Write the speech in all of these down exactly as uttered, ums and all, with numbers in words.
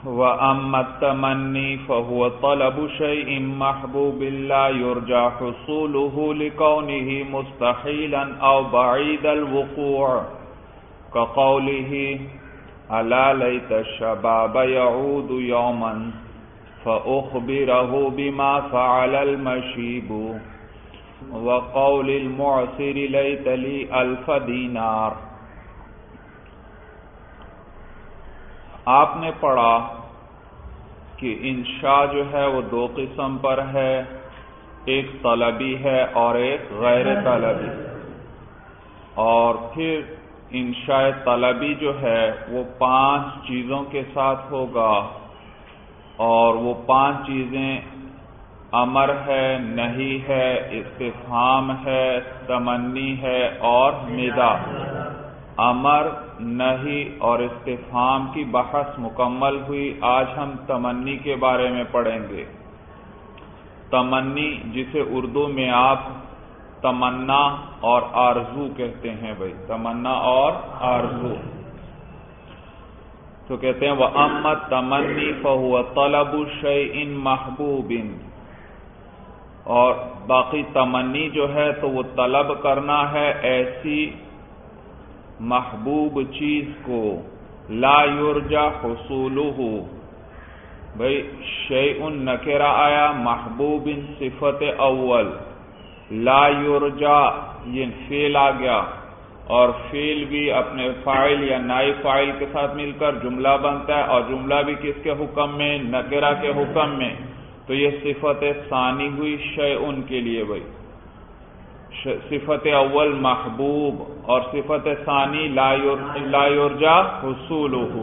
وَأَمَّا التَّمَنِّي فَهُوَ طَلَبُ شَيْءٍ مَحْبُوبٍ لَا يُرْجَى حُصُولُهُ لِكَوْنِهِ مُسْتَحِيلًا أَوْ بَعِيدَ الْوُقُوعِ كَقَوْلِهِ أَلَا لَيْتَ الشَّبَابَ يَعُودُ يَوْمًا فَأُخْبِرَهُ بِمَا فَعَلَ الْمَشِيبُ وَقَوْلِ الْمُعْسِرِ لَيْتَ لِي أَلْفَ دِينَارٍ۔ آپ نے پڑھا کہ انشاء جو ہے وہ دو قسم پر ہے، ایک طلبی ہے اور ایک غیر طلبی، اور پھر انشاء طلبی جو ہے وہ پانچ چیزوں کے ساتھ ہوگا، اور وہ پانچ چیزیں امر ہے، نہی ہے، استفہام ہے، تمنی ہے اور ندا۔ امر، نہی اور استفہام کی بحث مکمل ہوئی۔ آج ہم تمنی کے بارے میں پڑھیں گے۔ تمنی جسے اردو میں آپ تمنا اور آرزو کہتے ہیں، بھائی تمنا اور آرزو تو کہتے ہیں وَأَمَّا التَّمَنِّي فَهُوَ طَلَبُ شَيْءٍ مَحْبُوبٍ، اور باقی تمنی جو ہے تو وہ طلب کرنا ہے ایسی محبوب چیز کو، لا یرجا حصولہ، بھئی شیء نکرہ آیا، محبوب صفت اول، لا یرجا یہ فعل آ گیا، اور فعل بھی اپنے فاعل یا نائب فاعل کے ساتھ مل کر جملہ بنتا ہے، اور جملہ بھی کس کے حکم میں؟ نکرہ کے حکم میں، تو یہ صفت ثانی ہوئی شیء کے لیے۔ بھئی صفت اول محبوب اور صفت ثانی لا یرجا حصولہ،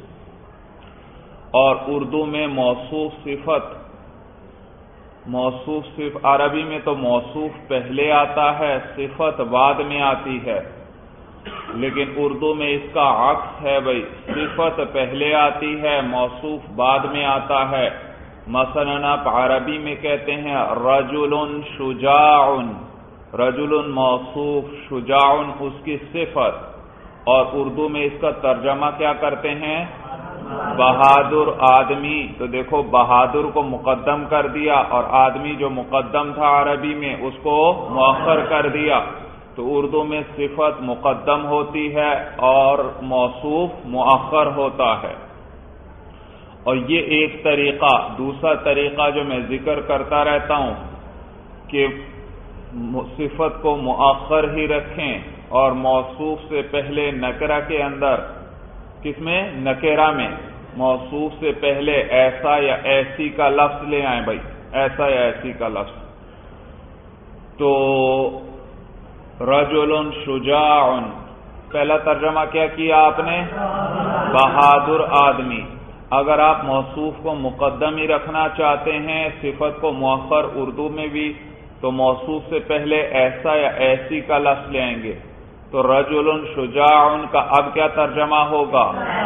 اور اردو میں موصوف صفت، موصوف صفت عربی میں تو موصوف پہلے آتا ہے، صفت بعد میں آتی ہے، لیکن اردو میں اس کا عکس ہے، بھئی صفت پہلے آتی ہے، موصوف بعد میں آتا ہے۔ مثلا آپ عربی میں کہتے ہیں رجل شجاع، رجل موصوف، شجاع اس کی صفت، اور اردو میں اس کا ترجمہ کیا کرتے ہیں؟ بہادر آدمی۔ تو دیکھو بہادر کو مقدم کر دیا، اور آدمی جو مقدم تھا عربی میں اس کو مؤخر کر دیا، تو اردو میں صفت مقدم ہوتی ہے اور موصوف مؤخر ہوتا ہے۔ اور یہ ایک طریقہ۔ دوسرا طریقہ جو میں ذکر کرتا رہتا ہوں کہ صفت کو مؤخر ہی رکھیں اور موصوف سے پہلے نکرہ کے اندر، کس میں؟ نکرہ میں موصوف سے پہلے ایسا یا ایسی کا لفظ لے آئیں، بھائی ایسا یا ایسی کا لفظ۔ تو رجل شجاع، پہلا ترجمہ کیا کیا آپ نے؟ بہادر آدمی۔ اگر آپ موصوف کو مقدم ہی رکھنا چاہتے ہیں، صفت کو مؤخر اردو میں بھی، تو موصوف سے پہلے ایسا یا ایسی کا لفظ لیں گے، تو رجل شجاع کا اب کیا ترجمہ ہوگا؟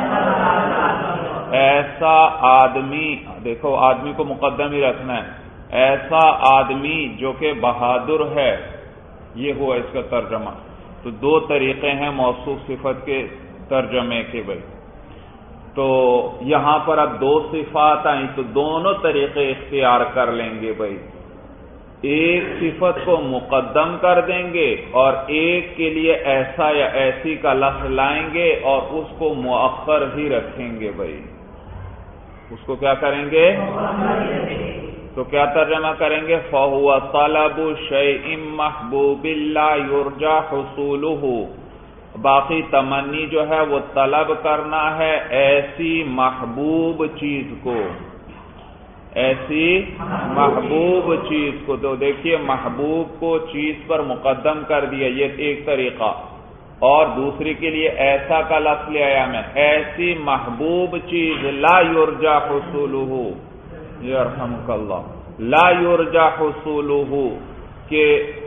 ایسا آدمی، دیکھو آدمی کو مقدم ہی رکھنا ہے، ایسا آدمی جو کہ بہادر ہے، یہ ہوا اس کا ترجمہ۔ تو دو طریقے ہیں موصوف صفت کے ترجمے کے، بھائی تو یہاں پر اب دو صفات آئیں تو دونوں طریقے اختیار کر لیں گے، بھائی ایک صفت کو مقدم کر دیں گے اور ایک کے لیے ایسا یا ایسی کا لفظ لائیں گے اور اس کو مؤخر ہی رکھیں گے، بھائی اس کو کیا کریں گے؟ تو کیا ترجمہ کریں گے؟ فَهُوَ طَلَبُ شَيْءٍ مَحْبُوبٍ لَا يُرْجَى حُصُولُهُ، باقی تمنی جو ہے وہ طلب کرنا ہے ایسی محبوب چیز کو، ایسی محبوب چیز کو۔ تو دیکھیے محبوب کو چیز پر مقدم کر دیا، یہ ایک طریقہ، اور دوسری کے لیے ایسا کا لفظ لے آیا میں، ایسی محبوب چیز لا یرجا حصولہ، یرحمک اللہ، لا یرجا حصولہ، کہ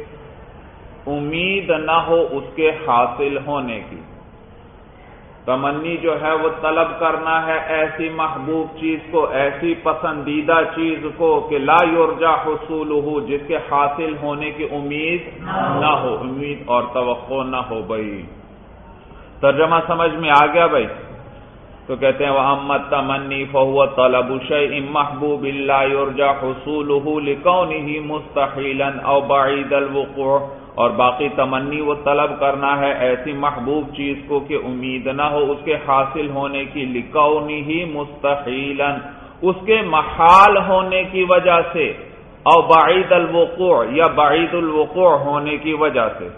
امید نہ ہو اس کے حاصل ہونے کی۔ تمنی جو ہے وہ طلب کرنا ہے ایسی محبوب چیز کو، ایسی پسندیدہ چیز کو کہ لا یرجا حصولہ، جس کے حاصل ہونے کی امید نہ ہو، امید اور توقع نہ ہو۔ بھائی ترجمہ سمجھ میں آ گیا؟ بھائی تو کہتے ہیں وَأَمَّا التَّمَنِّي فَهُوَ طَلَبُ شَيْءٍ مَحْبُوبٍ لَا يُرْجَى حُصُولُهُ لِكَوْنِهِ مُسْتَحِيلًا أَوْ بَعِيدَ الْوُقُوعِ، اور باقی تمنی وہ طلب کرنا ہے ایسی محبوب چیز کو کہ امید نہ ہو اس کے حاصل ہونے کی، لِكَوْنِهِ مُسْتَحِيلًا اس کے محال ہونے کی وجہ سے، او بعید الوقوع یا بعید الوقوع ہونے کی وجہ سے۔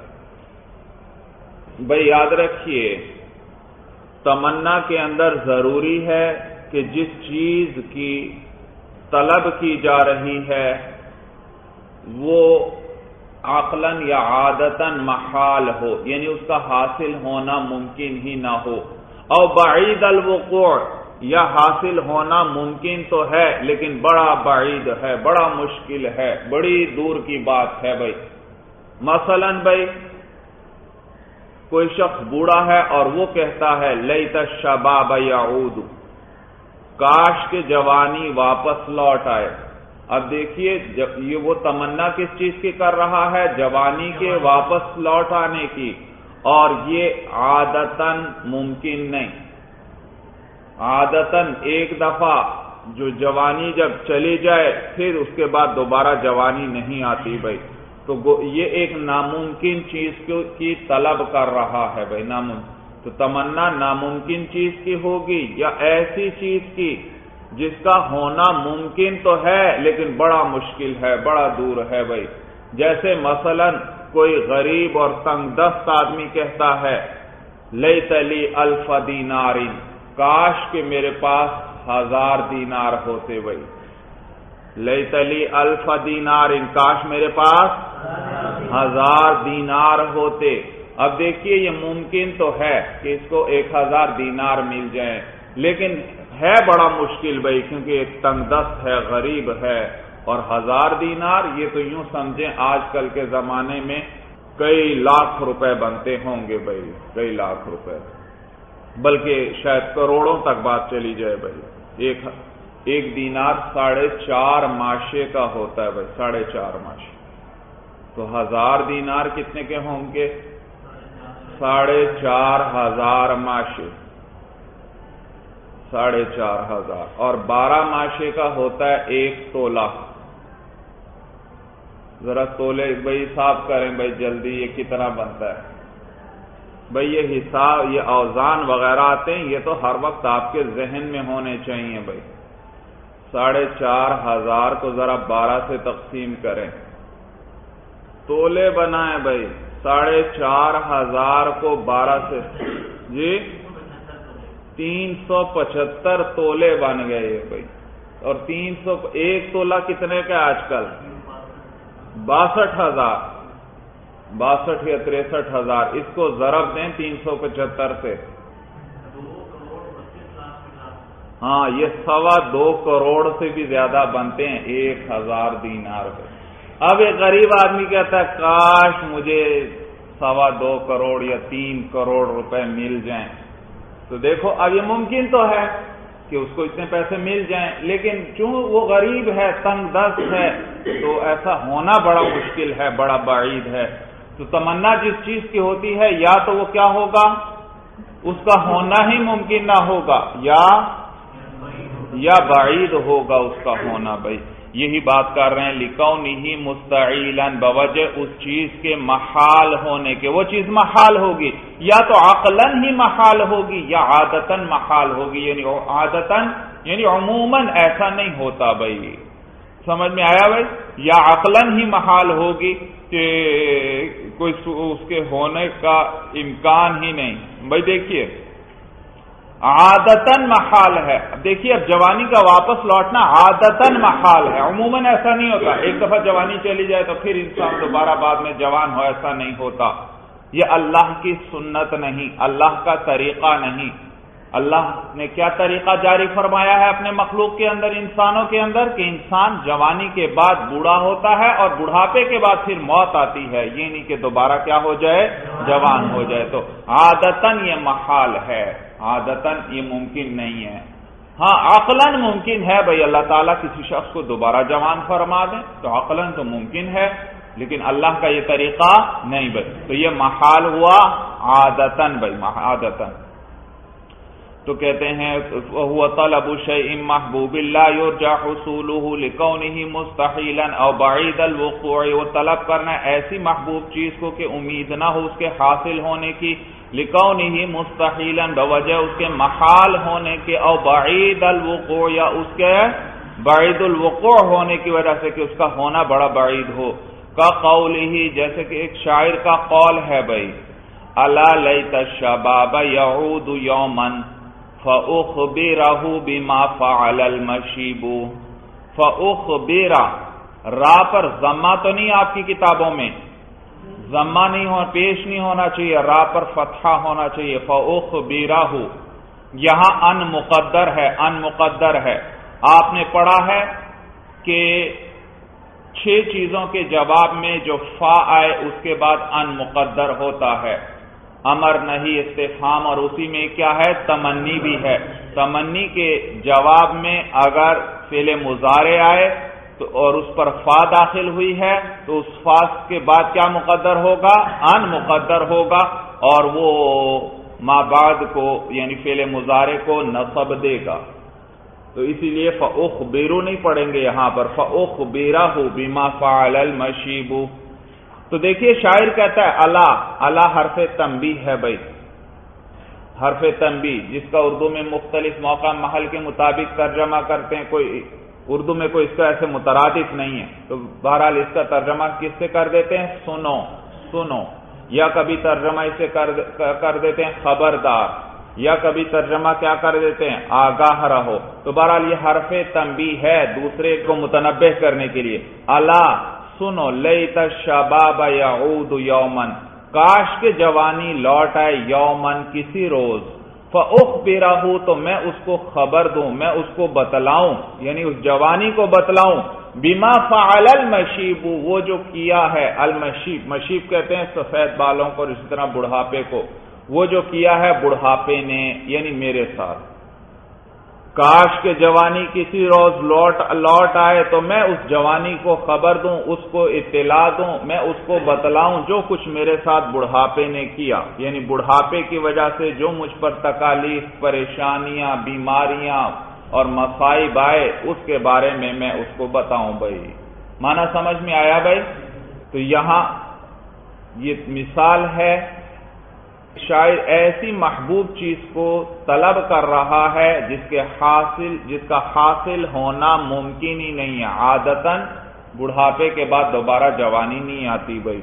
بھئی یاد رکھیے تمنا کے اندر ضروری ہے کہ جس چیز کی طلب کی جا رہی ہے وہ عقلاً یا عادتاً محال ہو، یعنی اس کا حاصل ہونا ممکن ہی نہ ہو، او بعید الوقوع یا حاصل ہونا ممکن تو ہے لیکن بڑا بعید ہے، بڑا مشکل ہے، بڑی دور کی بات ہے۔ بھائی مثلاً بھائی کوئی شخص بوڑھا ہے اور وہ کہتا ہے لیت الشباب یعود، کاش کے جوانی واپس لوٹ آئے۔ اب دیکھیے یہ وہ تمنا کس چیز کی کر رہا ہے؟ جوانی کے واپس لوٹ آنے کی، اور یہ عادتاً ممکن نہیں۔ عادتاً ایک دفعہ جو جوانی جب چلی جائے پھر اس کے بعد دوبارہ جوانی نہیں آتی بھائی، تو یہ ایک ناممکن چیز کی طلب کر رہا ہے بھائی، ناممکن۔ تو تمنا ناممکن چیز کی ہوگی یا ایسی چیز کی جس کا ہونا ممکن تو ہے لیکن بڑا مشکل ہے، بڑا دور ہے بھائی۔ جیسے مثلا کوئی غریب اور تنگ دست آدمی کہتا ہے لیت لی الف دینار، کاش کہ میرے پاس ہزار دینار ہوتے بھائی، لیت لی الف دینار، کاش میرے پاس ہزار دینار ہوتے۔ اب دیکھیے یہ ممکن تو ہے کہ اس کو ایک ہزار دینار مل جائیں، لیکن ہے بڑا مشکل بھائی، کیونکہ ایک تنگ دست ہے، غریب ہے، اور ہزار دینار یہ تو یوں سمجھیں آج کل کے زمانے میں کئی لاکھ روپے بنتے ہوں گے بھائی، کئی لاکھ روپے، بلکہ شاید کروڑوں تک بات چلی جائے بھائی۔ ایک ایک دینار ساڑھے چار ماشے کا ہوتا ہے بھائی، ساڑھے چار ماشے، تو ہزار دینار کتنے کے ہوں گے؟ ساڑھے چار ہزار ماشے، ساڑھے چار ہزار، اور بارہ ماشے کا ہوتا ہے ایک تولہ۔ ذرا تولے بھائی حساب کریں بھائی جلدی، یہ کتنا بنتا ہے بھائی؟ یہ حساب، یہ اوزان وغیرہ آتے ہیں، یہ تو ہر وقت آپ کے ذہن میں ہونے چاہیے بھائی۔ ساڑھے چار ہزار کو ذرا بارہ سے تقسیم کریں، تولے بنائیں بھائی، ساڑھے چار ہزار کو بارہ سے، جی تین سو پچہتر تولے بن گئے یہ بھائی، اور تین سو ایک تولہ کتنے کا آج کل؟ باسٹھ ہزار، باسٹھ یا تریسٹھ ہزار، اس کو ضرب دیں تین سو پچہتر سے، ہاں یہ سوا دو کروڑ سے بھی زیادہ بنتے ہیں ایک ہزار دینار پہ۔ اب ایک غریب آدمی کہتا ہے کاش مجھے سوا دو کروڑ یا تین کروڑ روپے مل جائیں، تو دیکھو اب یہ ممکن تو ہے کہ اس کو اتنے پیسے مل جائیں، لیکن چوں وہ غریب ہے، تنگ دست ہے، تو ایسا ہونا بڑا مشکل ہے، بڑا بعید ہے۔ تو تمنا جس چیز کی ہوتی ہے یا تو وہ کیا ہوگا، اس کا ہونا ہی ممکن نہ ہوگا، یا یا بعید ہوگا اس کا ہونا بھائی۔ یہی بات کر رہے ہیں لِکَوْنِهِ مُسْتَعِیلًا، بوجہ اس چیز کے محال ہونے کے، وہ چیز محال ہوگی یا تو عقلاً ہی محال ہوگی یا عادتاً محال ہوگی، یعنی عادتاً یعنی عموماً ایسا نہیں ہوتا بھائی، سمجھ میں آیا بھائی؟ یا عقلاً ہی محال ہوگی کہ کوئی اس کے ہونے کا امکان ہی نہیں بھائی۔ دیکھیے عادتاً محال ہے، اب دیکھیے اب جوانی کا واپس لوٹنا عادتاً محال ہے، عموماً ایسا نہیں ہوتا، ایک دفعہ جوانی چلی جائے تو پھر انسان دوبارہ بعد میں جوان ہو، ایسا نہیں ہوتا۔ یہ اللہ کی سنت نہیں، اللہ کا طریقہ نہیں۔ اللہ نے کیا طریقہ جاری فرمایا ہے اپنے مخلوق کے اندر، انسانوں کے اندر، کہ انسان جوانی کے بعد بوڑھا ہوتا ہے اور بڑھاپے کے بعد پھر موت آتی ہے، یہ نہیں کہ دوبارہ کیا ہو جائے، جوان ہو جائے۔ تو عادتاً یہ محال ہے، عادتاً یہ ممکن نہیں ہے۔ ہاں عقلاً ممکن ہے بھائی، اللہ تعالیٰ کسی شخص کو دوبارہ جوان فرما دیں تو عقلاً تو ممکن ہے، لیکن اللہ کا یہ طریقہ نہیں بھائی، تو یہ محال ہوا عادتاً بھائی، عادتاً۔ تو کہتے ہیں وہ طلب شیء محبوب لا یرجى حصوله لكونه مستحیلا او بعید الوقوع، وہ طلب کرنا ایسی محبوب چیز کو کہ امید نہ ہو اس کے حاصل ہونے کی، لكونه مستحیلا بوجہ اس کے محال ہونے کے، او بعید الوقوع یا اس کے بعید الوقوع ہونے کی وجہ سے کہ اس کا ہونا بڑا بعید ہو، کا قوله جیسے کہ ایک شاعر کا قول ہے بھائی، الا لیت الشباب یعود یوما فَأُخْبِرَهُ بِمَا فَعَلَ الْمَشِيبُ، فَأُخْبِرَ را پر ضمہ تو نہیں آپ کی کتابوں میں، ضمہ نہیں ہو پیش نہیں ہونا چاہیے، را پر فتحہ ہونا چاہیے، فَأُخْبِرَهُ یہاں ان مقدر ہے، ان مقدر ہے۔ آپ نے پڑھا ہے کہ چھ چیزوں کے جواب میں جو فا آئے اس کے بعد ان مقدر ہوتا ہے، امر نہیں استفہام، اور اسی میں کیا ہے تمنی بھی ہے۔ تمنی کے جواب میں اگر فعل مضارع آئے تو اور اس پر فا داخل ہوئی ہے تو اس فا کے بعد کیا مقدر ہوگا؟ ان مقدر ہوگا، اور وہ ما بعد کو یعنی فعل مضارع کو نصب دے گا۔ تو اسی لیے فَأُخْبِرُ نہیں پڑھیں گے یہاں پر، فَأُخْبِرَهُ بِمَا فَعَلَ الْمَشِيبُ۔ تو دیکھیے شاعر کہتا ہے الا، الا حرف تنبیہ ہے بھائی، حرف تنبیہ جس کا اردو میں مختلف موقع محل کے مطابق ترجمہ کرتے ہیں، کوئی اردو میں کوئی اس کا ایسے مترادف نہیں ہے، تو بہرحال اس کا ترجمہ کس سے کر دیتے ہیں؟ سنو، سنو، یا کبھی ترجمہ اسے کر دیتے ہیں خبردار، یا کبھی ترجمہ کیا کر دیتے ہیں آگاہ رہو۔ تو بہرحال یہ حرف تنبیہ ہے دوسرے کو متنبہ کرنے کے لیے، الا سنو لیت الشباب یعود یومن، کاش کے جوانی لوٹ آئے یومن کسی روز، فاخبرہ تو میں اس کو خبر دوں، میں اس کو بتلاؤں، یعنی اس جوانی کو بتلاؤں، بما فعل المشیب وہ جو کیا ہے، المشیب مشیب کہتے ہیں سفید بالوں کو، اسی طرح بڑھاپے کو، وہ جو کیا ہے بڑھاپے نے یعنی میرے ساتھ، کاش کے جوانی کسی روز لوٹ لوٹ آئے تو میں اس جوانی کو خبر دوں، اس کو اطلاع دوں، میں اس کو بتلاؤں جو کچھ میرے ساتھ بڑھاپے نے کیا، یعنی بڑھاپے کی وجہ سے جو مجھ پر تکالیف، پریشانیاں، بیماریاں اور مصائب آئے اس کے بارے میں میں اس کو بتاؤں بھائی۔ معنی سمجھ میں آیا بھائی؟ تو یہاں یہ مثال ہے، شاعر ایسی محبوب چیز کو طلب کر رہا ہے جس کے حاصل جس کا حاصل ہونا ممکن ہی نہیں ہے، عادتاً بڑھاپے کے بعد دوبارہ جوانی نہیں آتی بھائی۔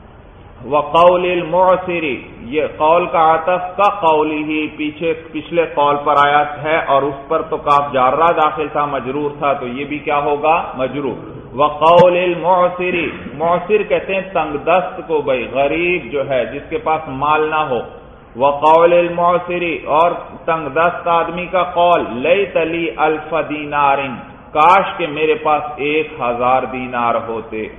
وقول المعسر یہ قول کا عطف کا قولی ہی پیچھے پچھلے قول پر آیا ہے اور اس پر تو کاف جارہ داخل تھا، مجرور تھا، تو یہ بھی کیا ہوگا مجرور۔ وقول المعسر معسر کہتے ہیں تنگ دست کو بھائی، غریب جو ہے جس کے پاس مال نہ ہو۔ وقول المعسر اور تنگ دست آدمی کا قول، لیت لی الف دینار کاش کہ میرے پاس ایک ہزار دینار ہوتے۔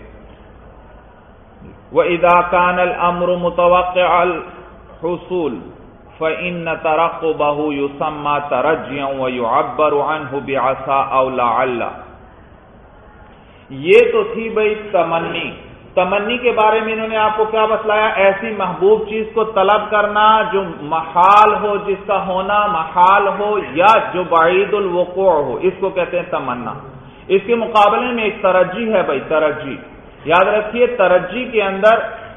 وَإِذَا كَانَ الْأَمْرُ مُتَوَقِّعَ الْحُصُولِ فَإِنَّ تَرَقُّبَهُ يُسَمَّى تَرَجِّيًا وَيُعَبَّرُ عَنْهُ بِعَسَىٰ أَوْ لَعَلَّ۔ یہ تو تھی بھائی تمنی، تمنی کے بارے میں انہوں نے آپ کو کیا بتلایا؟ ایسی محبوب چیز کو طلب کرنا جو محال ہو، جس کا ہونا محال ہو یا جو بعید الوقوع ہو، اس کو کہتے ہیں تمنا۔ اس کے مقابلے میں ایک ترجی ہے بھائی، ترجی یاد رکھیے، ترجی کے اندر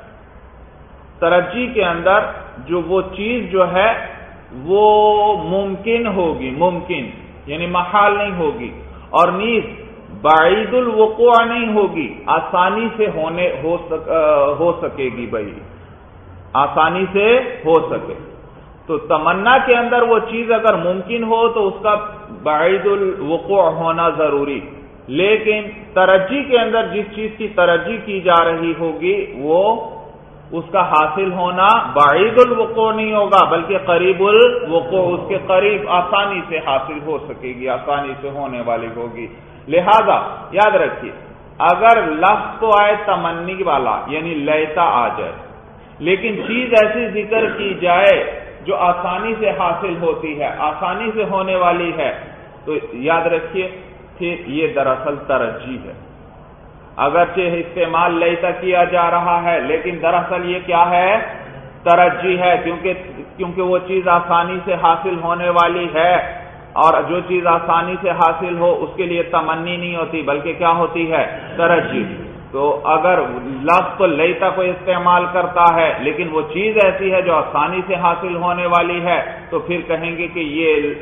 ترجی کے اندر جو وہ چیز جو ہے وہ ممکن ہوگی، ممکن یعنی محال نہیں ہوگی، اور نیز بعید الوقوع نہیں ہوگی، آسانی سے ہونے ہو سک ہو سکے گی بھائی، آسانی سے ہو سکے۔ تو تمنا کے اندر وہ چیز اگر ممکن ہو تو اس کا بعید الوقوع ہونا ضروری، لیکن ترجی کے اندر جس چیز کی ترجی کی جا رہی ہوگی وہ اس کا حاصل ہونا بعید الوقوع نہیں ہوگا بلکہ قریب الوقوع، اس کے قریب آسانی سے حاصل ہو سکے گی، آسانی سے ہونے والی ہوگی۔ لہذا یاد رکھیے اگر لفظ تو آئے تمنی والا یعنی لیتا آ جائے، لیکن چیز ایسی ذکر کی جائے جو آسانی سے حاصل ہوتی ہے، آسانی سے ہونے والی ہے، تو یاد رکھیے پھر یہ دراصل ترجیح ہے۔ اگرچہ استعمال لیتا کیا جا رہا ہے لیکن دراصل یہ کیا ہے؟ ترجی ہے، کیونکہ کیونکہ وہ چیز آسانی سے حاصل ہونے والی ہے، اور جو چیز آسانی سے حاصل ہو اس کے لیے تمنی نہیں ہوتی بلکہ کیا ہوتی ہے؟ ترجی۔ تو اگر لفظ تو لیتا کوئی استعمال کرتا ہے لیکن وہ چیز ایسی ہے جو آسانی سے حاصل ہونے والی ہے تو پھر کہیں گے کہ یہ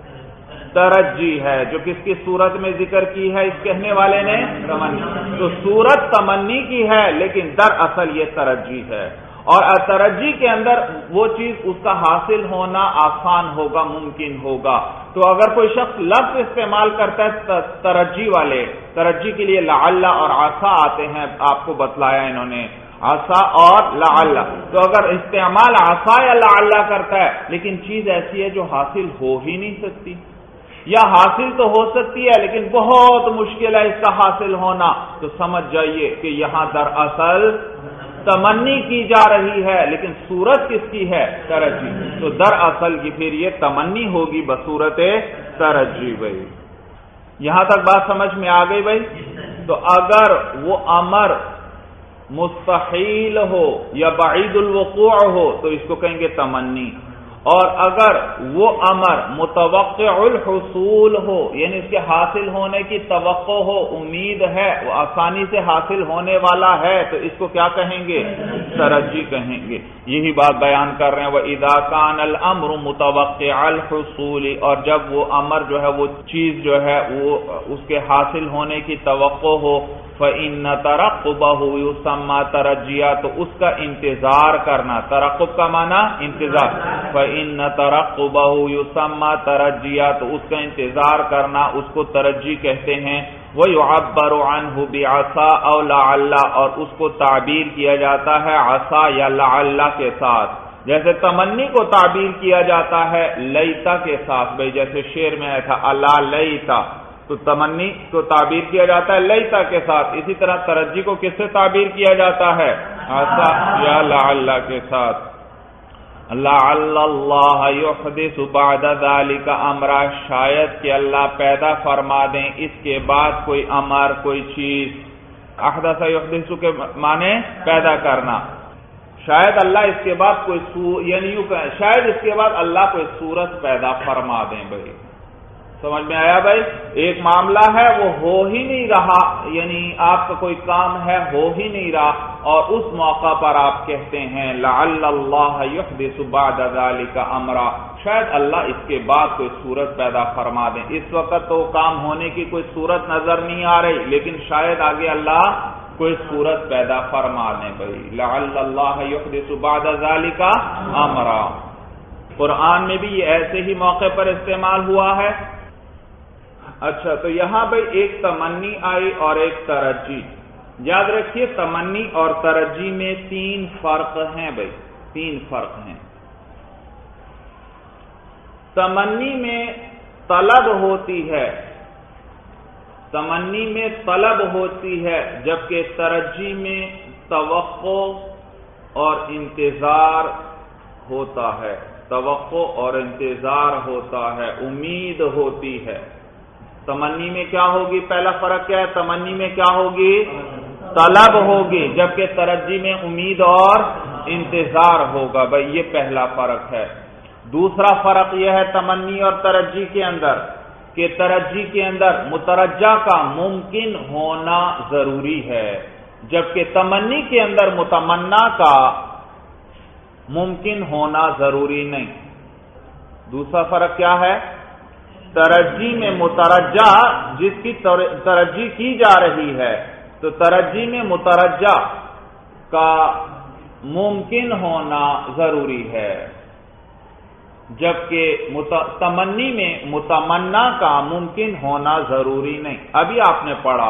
ترجی ہے، جو کس کی صورت میں ذکر کی ہے اس کہنے والے نے؟ تمنی۔ تو صورت تمنی کی ہے لیکن دراصل یہ ترجی ہے، اور ترجی کے اندر وہ چیز اس کا حاصل ہونا آسان ہوگا، ممکن ہوگا۔ تو اگر کوئی شخص لفظ استعمال کرتا ہے ترجی والے، ترجی کے لیے لعل اور عسا آتے ہیں، آپ کو بتلایا انہوں نے، عسا اور لعل۔ تو اگر استعمال عسا یا لعل کرتا ہے لیکن چیز ایسی ہے جو حاصل ہو ہی نہیں سکتی، یا حاصل تو ہو سکتی ہے لیکن بہت مشکل ہے اس کا حاصل ہونا، تو سمجھ جائیے کہ یہاں دراصل تمنی کی جا رہی ہے لیکن صورت کس کی ہے؟ ترجی۔ تو دراصل کی پھر یہ تمنی ہوگی بصورت ترجی۔ بھائی یہاں تک بات سمجھ میں آ گئی بھائی؟ تو اگر وہ امر مستحیل ہو یا بعید الوقوع ہو تو اس کو کہیں گے تمنی، اور اگر وہ امر متوقع الحصول ہو یعنی اس کے حاصل ہونے کی توقع ہو، امید ہے، وہ آسانی سے حاصل ہونے والا ہے، تو اس کو کیا کہیں گے؟ ترجی کہیں گے۔ یہی بات بیان کر رہے ہیں، وَإِذَا كَانَ الْأَمْرُ مُتَوَقِّعَ الْحُصُولِ، اور جب وہ امر جو ہے وہ چیز جو ہے وہ اس کے حاصل ہونے کی توقع ہو، فَإِنَّ تَرَقُّبَهُ يُسَمَّى تَرَجِّيًا، تو اس کا انتظار کرنا، ترقب کا معنی انتظار، فَإِنَّ تَرَقُّبَهُ يُسَمَّى تَرَجِّيًا، تو اس کا انتظار کرنا اس کو ترجی کہتے ہیں۔ وَيُعَبَّرُ عَنْهُ بِعَسَى أَوْ لَعَلَّ، اور اس کو تعبیر کیا جاتا ہے عسا یا لعل کے ساتھ، جیسے تمنی کو تعبیر کیا جاتا ہے لیتا کے ساتھ، بھئی جیسے شعر میں آیا تھا الا لیتا، تو تمنی کو تعبیر کیا جاتا ہے لیتا کے ساتھ، اسی طرح ترجی کو کس سے تعبیر کیا جاتا ہے؟ عسا یا لعل کے ساتھ۔ لعل اللہ یحدث بعد ذلك امرا، شاید کہ اللہ پیدا فرما دیں اس کے بعد کوئی امر، کوئی چیز۔ احدث یحدث کے معنی پیدا کرنا، شاید اللہ اس کے بعد کوئی سو یعنی یوں کہ شاید اس کے بعد اللہ کوئی صورت پیدا فرما دیں۔ بھائی سمجھ میں آیا بھائی؟ ایک معاملہ ہے وہ ہو ہی نہیں رہا، یعنی آپ کا کوئی کام ہے ہو ہی نہیں رہا، اور اس موقع پر آپ کہتے ہیں لعل اللہ یحدث بعد ذلك امرا، شاید اللہ اس کے بعد کوئی صورت پیدا فرما دیں۔ اس وقت تو کام ہونے کی کوئی صورت نظر نہیں آ رہی لیکن شاید آگے اللہ کوئی صورت پیدا فرما دیں۔ بھائی لعل اللہ یحدث بعد ذلك امرا، قرآن میں بھی یہ ایسے ہی موقع پر استعمال ہوا ہے۔ اچھا، تو یہاں بھائی ایک تمنی آئی اور ایک ترجی، یاد رکھیے تمنی اور ترجی میں تین فرق ہیں بھائی، تین فرق ہیں۔ تمنی میں طلب ہوتی ہے، تمنی میں طلب ہوتی ہے، جبکہ ترجی میں توقع اور انتظار ہوتا ہے، توقع اور انتظار ہوتا ہے، امید ہوتی ہے۔ تمنی میں کیا ہوگی؟ پہلا فرق کیا ہے؟ تمنی میں کیا ہوگی؟ طلب ہوگی، جبکہ ترجی میں امید اور انتظار ہوگا۔ بھائی یہ پہلا فرق ہے۔ دوسرا فرق یہ ہے تمنی اور ترجی کے اندر کہ ترجی کے اندر مترجہ کا ممکن ہونا ضروری ہے، جبکہ تمنی کے اندر متمنا کا ممکن ہونا ضروری نہیں۔ دوسرا فرق کیا ہے؟ ترجی میں مترجہ جس کی ترجی کی جا رہی ہے، تو ترجی میں مترجہ کا ممکن ہونا ضروری ہے، جبکہ تمنی میں متمنا کا ممکن ہونا ضروری نہیں۔ ابھی آپ نے پڑھا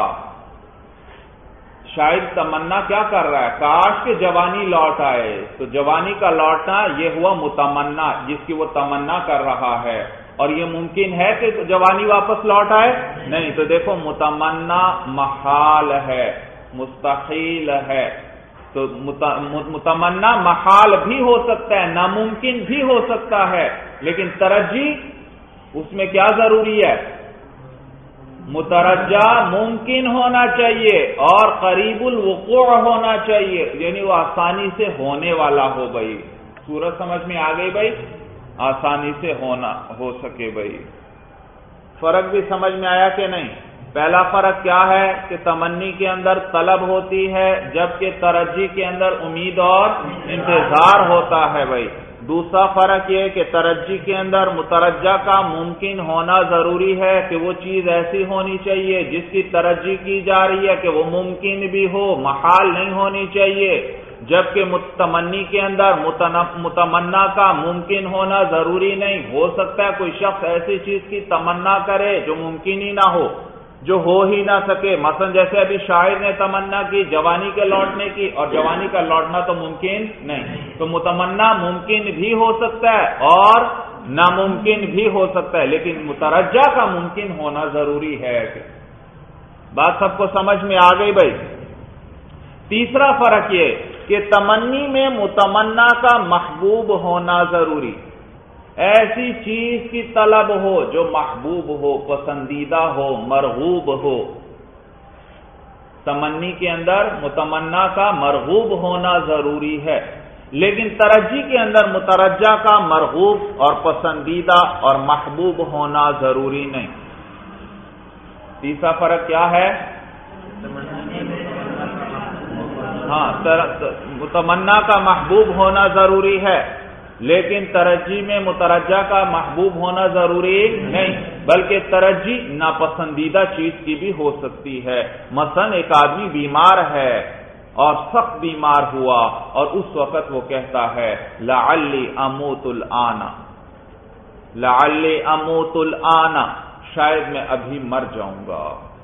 شاید تمنا کیا کر رہا ہے؟ کاش کہ جوانی لوٹ آئے، تو جوانی کا لوٹنا یہ ہوا متمنا، جس کی وہ تمنا کر رہا ہے، اور یہ ممکن ہے کہ جوانی واپس لوٹ آئے؟ نہیں۔ تو دیکھو متمنا محال ہے، مستحیل ہے، تو متمنا محال بھی ہو سکتا ہے، ناممکن بھی ہو سکتا ہے، لیکن ترجی اس میں کیا ضروری ہے؟ مترجہ ممکن ہونا چاہیے اور قریب الوقوع ہونا چاہیے، یعنی وہ آسانی سے ہونے والا ہو۔ بھائی صورت سمجھ میں آ گئی بھائی؟ آسانی سے ہونا ہو سکے بھائی. فرق بھی سمجھ میں آیا کہ نہیں؟ پہلا فرق کیا ہے کہ تمنی کے اندر طلب ہوتی ہے جبکہ ترجی کے اندر امید اور انتظار ہوتا ہے بھائی. دوسرا فرق یہ کہ ترجی کے اندر مترجہ کا ممکن ہونا ضروری ہے کہ وہ چیز ایسی ہونی چاہیے جس کی ترجی کی جا رہی ہے کہ وہ ممکن بھی ہو، محال نہیں ہونی چاہیے. جبکہ تمنی کے اندر متمنا کا ممکن ہونا ضروری نہیں. ہو سکتا ہے کوئی شخص ایسی چیز کی تمنا کرے جو ممکن ہی نہ ہو، جو ہو ہی نہ سکے. مثلا جیسے ابھی شاعر نے تمنا کی جوانی کے لوٹنے کی، اور جوانی کا لوٹنا تو ممکن نہیں. تو متمنا ممکن بھی ہو سکتا ہے اور ناممکن بھی ہو سکتا ہے، لیکن مترجہ کا ممکن ہونا ضروری ہے. بات سب کو سمجھ میں آ گئی بھائی؟ تیسرا فرق یہ کہ تمنی میں متمنا کا محبوب ہونا ضروری. ایسی چیز کی طلب ہو جو محبوب ہو، پسندیدہ ہو، مرغوب ہو. تمنی کے اندر متمنا کا مرغوب ہونا ضروری ہے، لیکن ترجی کے اندر مترجہ کا مرغوب اور پسندیدہ اور محبوب ہونا ضروری نہیں. تیسرا فرق کیا ہے؟ ہاں، متمنا کا محبوب ہونا ضروری ہے لیکن ترجی میں مترجہ کا محبوب ہونا ضروری نہیں، بلکہ ترجی ناپسندیدہ چیز کی بھی ہو سکتی ہے. مثلا ایک آدمی بیمار ہے اور سخت بیمار ہوا اور اس وقت وہ کہتا ہے لعلی اموت الآن، لعلی اموت الآن، شاید میں ابھی مر جاؤں گا.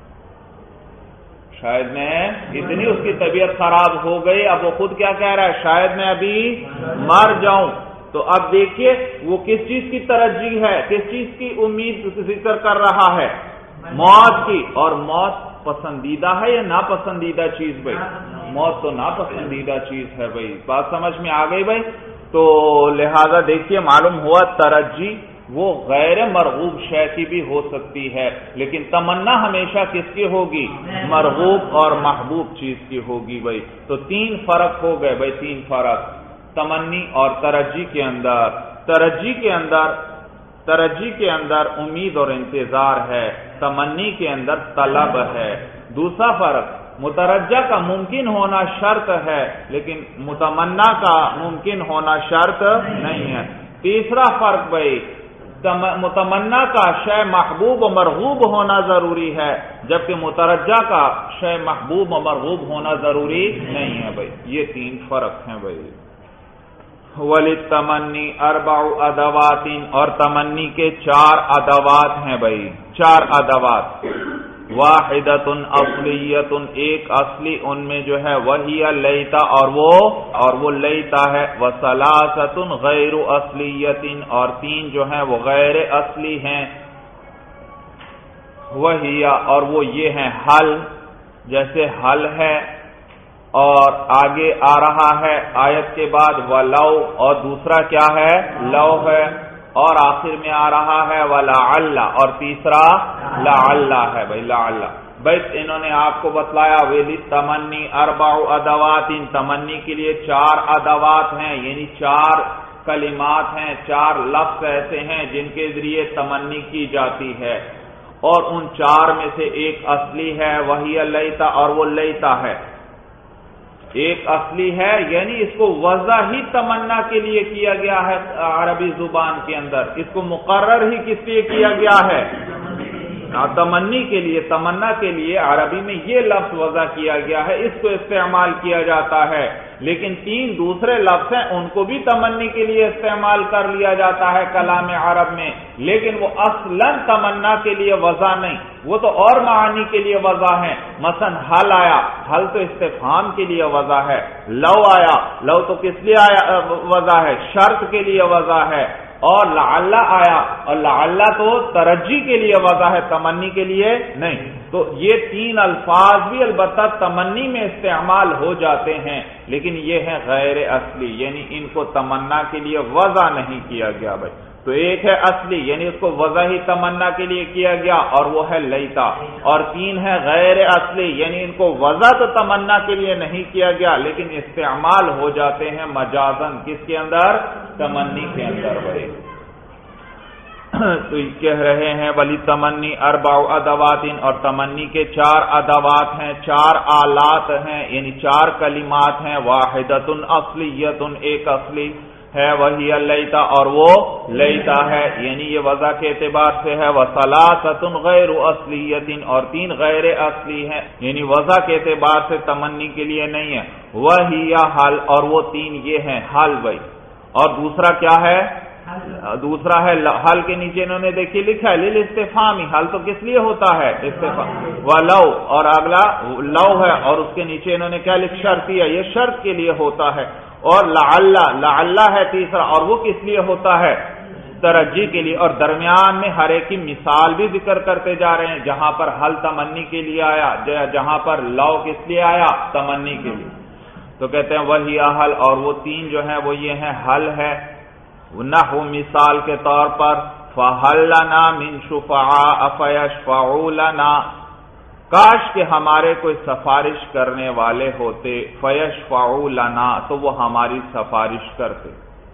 شاید میں اتنی اس کی طبیعت خراب ہو گئی، اب وہ خود کیا کہہ رہا ہے؟ شاید میں ابھی مر جاؤں. تو اب دیکھیے وہ کس چیز کی ترجیح ہے، کس چیز کی امید ذکر کر رہا ہے؟ موت کی. اور موت پسندیدہ ہے یا ناپسندیدہ چیز بھائی؟ موت تو ناپسندیدہ چیز ہے بھائی. بات سمجھ میں آ گئی بھائی؟ تو لہذا دیکھیے معلوم ہوا ترجیح وہ غیر مرغوب شے کی بھی ہو سکتی ہے، لیکن تمنا ہمیشہ کس کی ہوگی؟ مرغوب اور محبوب چیز کی ہوگی بھائی. تو تین فرق ہو گئے بھائی، تین فرق تمنی اور ترجی کے اندر. ترجی کے اندر ترجی کے اندر امید اور انتظار ہے، تمنی کے اندر طلب ہے. دوسرا فرق مترجہ کا ممکن ہونا شرط ہے لیکن متمنا کا ممکن ہونا شرط نہیں ہے. تیسرا فرق بھائی متمنا کا شے محبوب و مرغوب ہونا ضروری ہے جبکہ مترجہ کا شے محبوب و مرغوب ہونا ضروری نہیں ہے بھائی. یہ تین فرق ہیں بھائی. وَلِلتَّمَنِّي أَرْبَعُ أَدَوَاتٍ، اور تمنی کے چار ادوات ہیں بھائی، چار ادوات. واحدۃ اصلیۃ، ایک اصلی ان میں جو ہے وہی لیتا، اور وہ اور وہ لیتا ہے. وثلاثۃ غیر اصلیۃ، اور تین جو ہیں وہ غیر اصلی ہیں. وہی، اور وہ یہ ہیں حل، جیسے حل ہے اور آگے آ رہا ہے آیت کے بعد ولو، اور دوسرا کیا ہے؟ لو ہے، اور آخر میں آ رہا ہے ولعل، اور تیسرا لعل ہے بھائی. لعل بھائی انہوں نے آپ کو بتلایا وَلِلتَّمَنِّي أَرْبَعُ أَدَوَاتٍ، تمنی کے لیے چار ادوات ہیں، یعنی چار کلمات ہیں، چار لفظ ایسے ہیں جن کے ذریعے تمنی کی جاتی ہے، اور ان چار میں سے ایک اصلی ہے وہی لیتا، اور وہ لیتا ہے. ایک اصلی ہے یعنی اس کو وضع ہی تمنا کے لیے کیا گیا ہے عربی زبان کے اندر، اس کو مقرر ہی کس لیے کیا گیا ہے؟ تمنی کے لیے، تمنا کے لیے عربی میں یہ لفظ وضع کیا گیا ہے، اس کو استعمال کیا جاتا ہے. لیکن تین دوسرے لفظ ہیں ان کو بھی تمنی کے لیے استعمال کر لیا جاتا ہے کلام عرب میں، لیکن وہ اصلاً تمنا کے لیے وضع نہیں، وہ تو اور معانی کے لیے وضع ہیں. مثلا حل آیا، حل تو استفہام کے لیے وضع ہے. لو آیا، لو تو کس لیے آیا وضع ہے؟ شرط کے لیے وضع ہے. اور لعل آیا، اور لعل تو ترجی کے لیے وضع ہے، تمنی کے لیے نہیں. تو یہ تین الفاظ بھی البتہ تمنی میں استعمال ہو جاتے ہیں لیکن یہ ہے غیر اصلی، یعنی ان کو تمنا کے لیے وضع نہیں کیا گیا بھائی. تو ایک ہے اصلی یعنی اس کو وضعی تمنا کے لیے کیا گیا اور وہ ہے لیتا، اور تین ہے غیر اصلی یعنی ان کو وضع تو تمنا کے لیے نہیں کیا گیا لیکن استعمال ہو جاتے ہیں مجازن کس کے اندر؟ تمنی کے اندر۔ بھائی تو کہہ رہے ہیں ولی تمنی اربع ادوات، اور تمنی کے چار ادوات ہیں، چار آلات ہیں یعنی چار کلمات ہیں، واحدۃ اصلیۃ ایک اصلی ہے، وہی لیتا اور وہ لیتا ہے یعنی یہ وضع کے اعتبار سے ہے، وثلاثۃ غیر اصلیۃ اور تین غیر اصلی ہیں یعنی وضع کے اعتبار سے تمنی کے لیے نہیں ہے، وہی حل اور وہ تین یہ ہیں حل۔ بھائی اور دوسرا کیا ہے؟ دوسرا ہے حل کے نیچے انہوں نے دیکھیے لکھا ہے للاستفہامی، حل تو کس لیے ہوتا ہے؟ استفہام۔ ولو اور اگلا لو ہے اور اس کے نیچے انہوں نے کیا لکھ شرطیہ، یہ شرط کے لیے ہوتا ہے، اور لعل لعل ہے تیسرا اور وہ کس لیے ہوتا ہے؟ ترجی کے لیے، اور درمیان میں ہر ایک کی مثال بھی ذکر کرتے جا رہے ہیں، جہاں پر حل تمنی کے لیے آیا، جہاں پر لو کس لیے آیا؟ تمنی کے لیے۔ تو کہتے ہیں وہی حل اور وہ تین جو ہیں وہ یہ ہیں حل ہے، نحو مثال کے طور پر فَهَلْ لَنَا مِن شُفَعَاءَ فَيَشْفَعُوا لَنَا، کاش کہ ہمارے کوئی سفارش کرنے والے ہوتے، فَيَشْفَعُوا لَنَا تو وہ ہماری سفارش کرتے،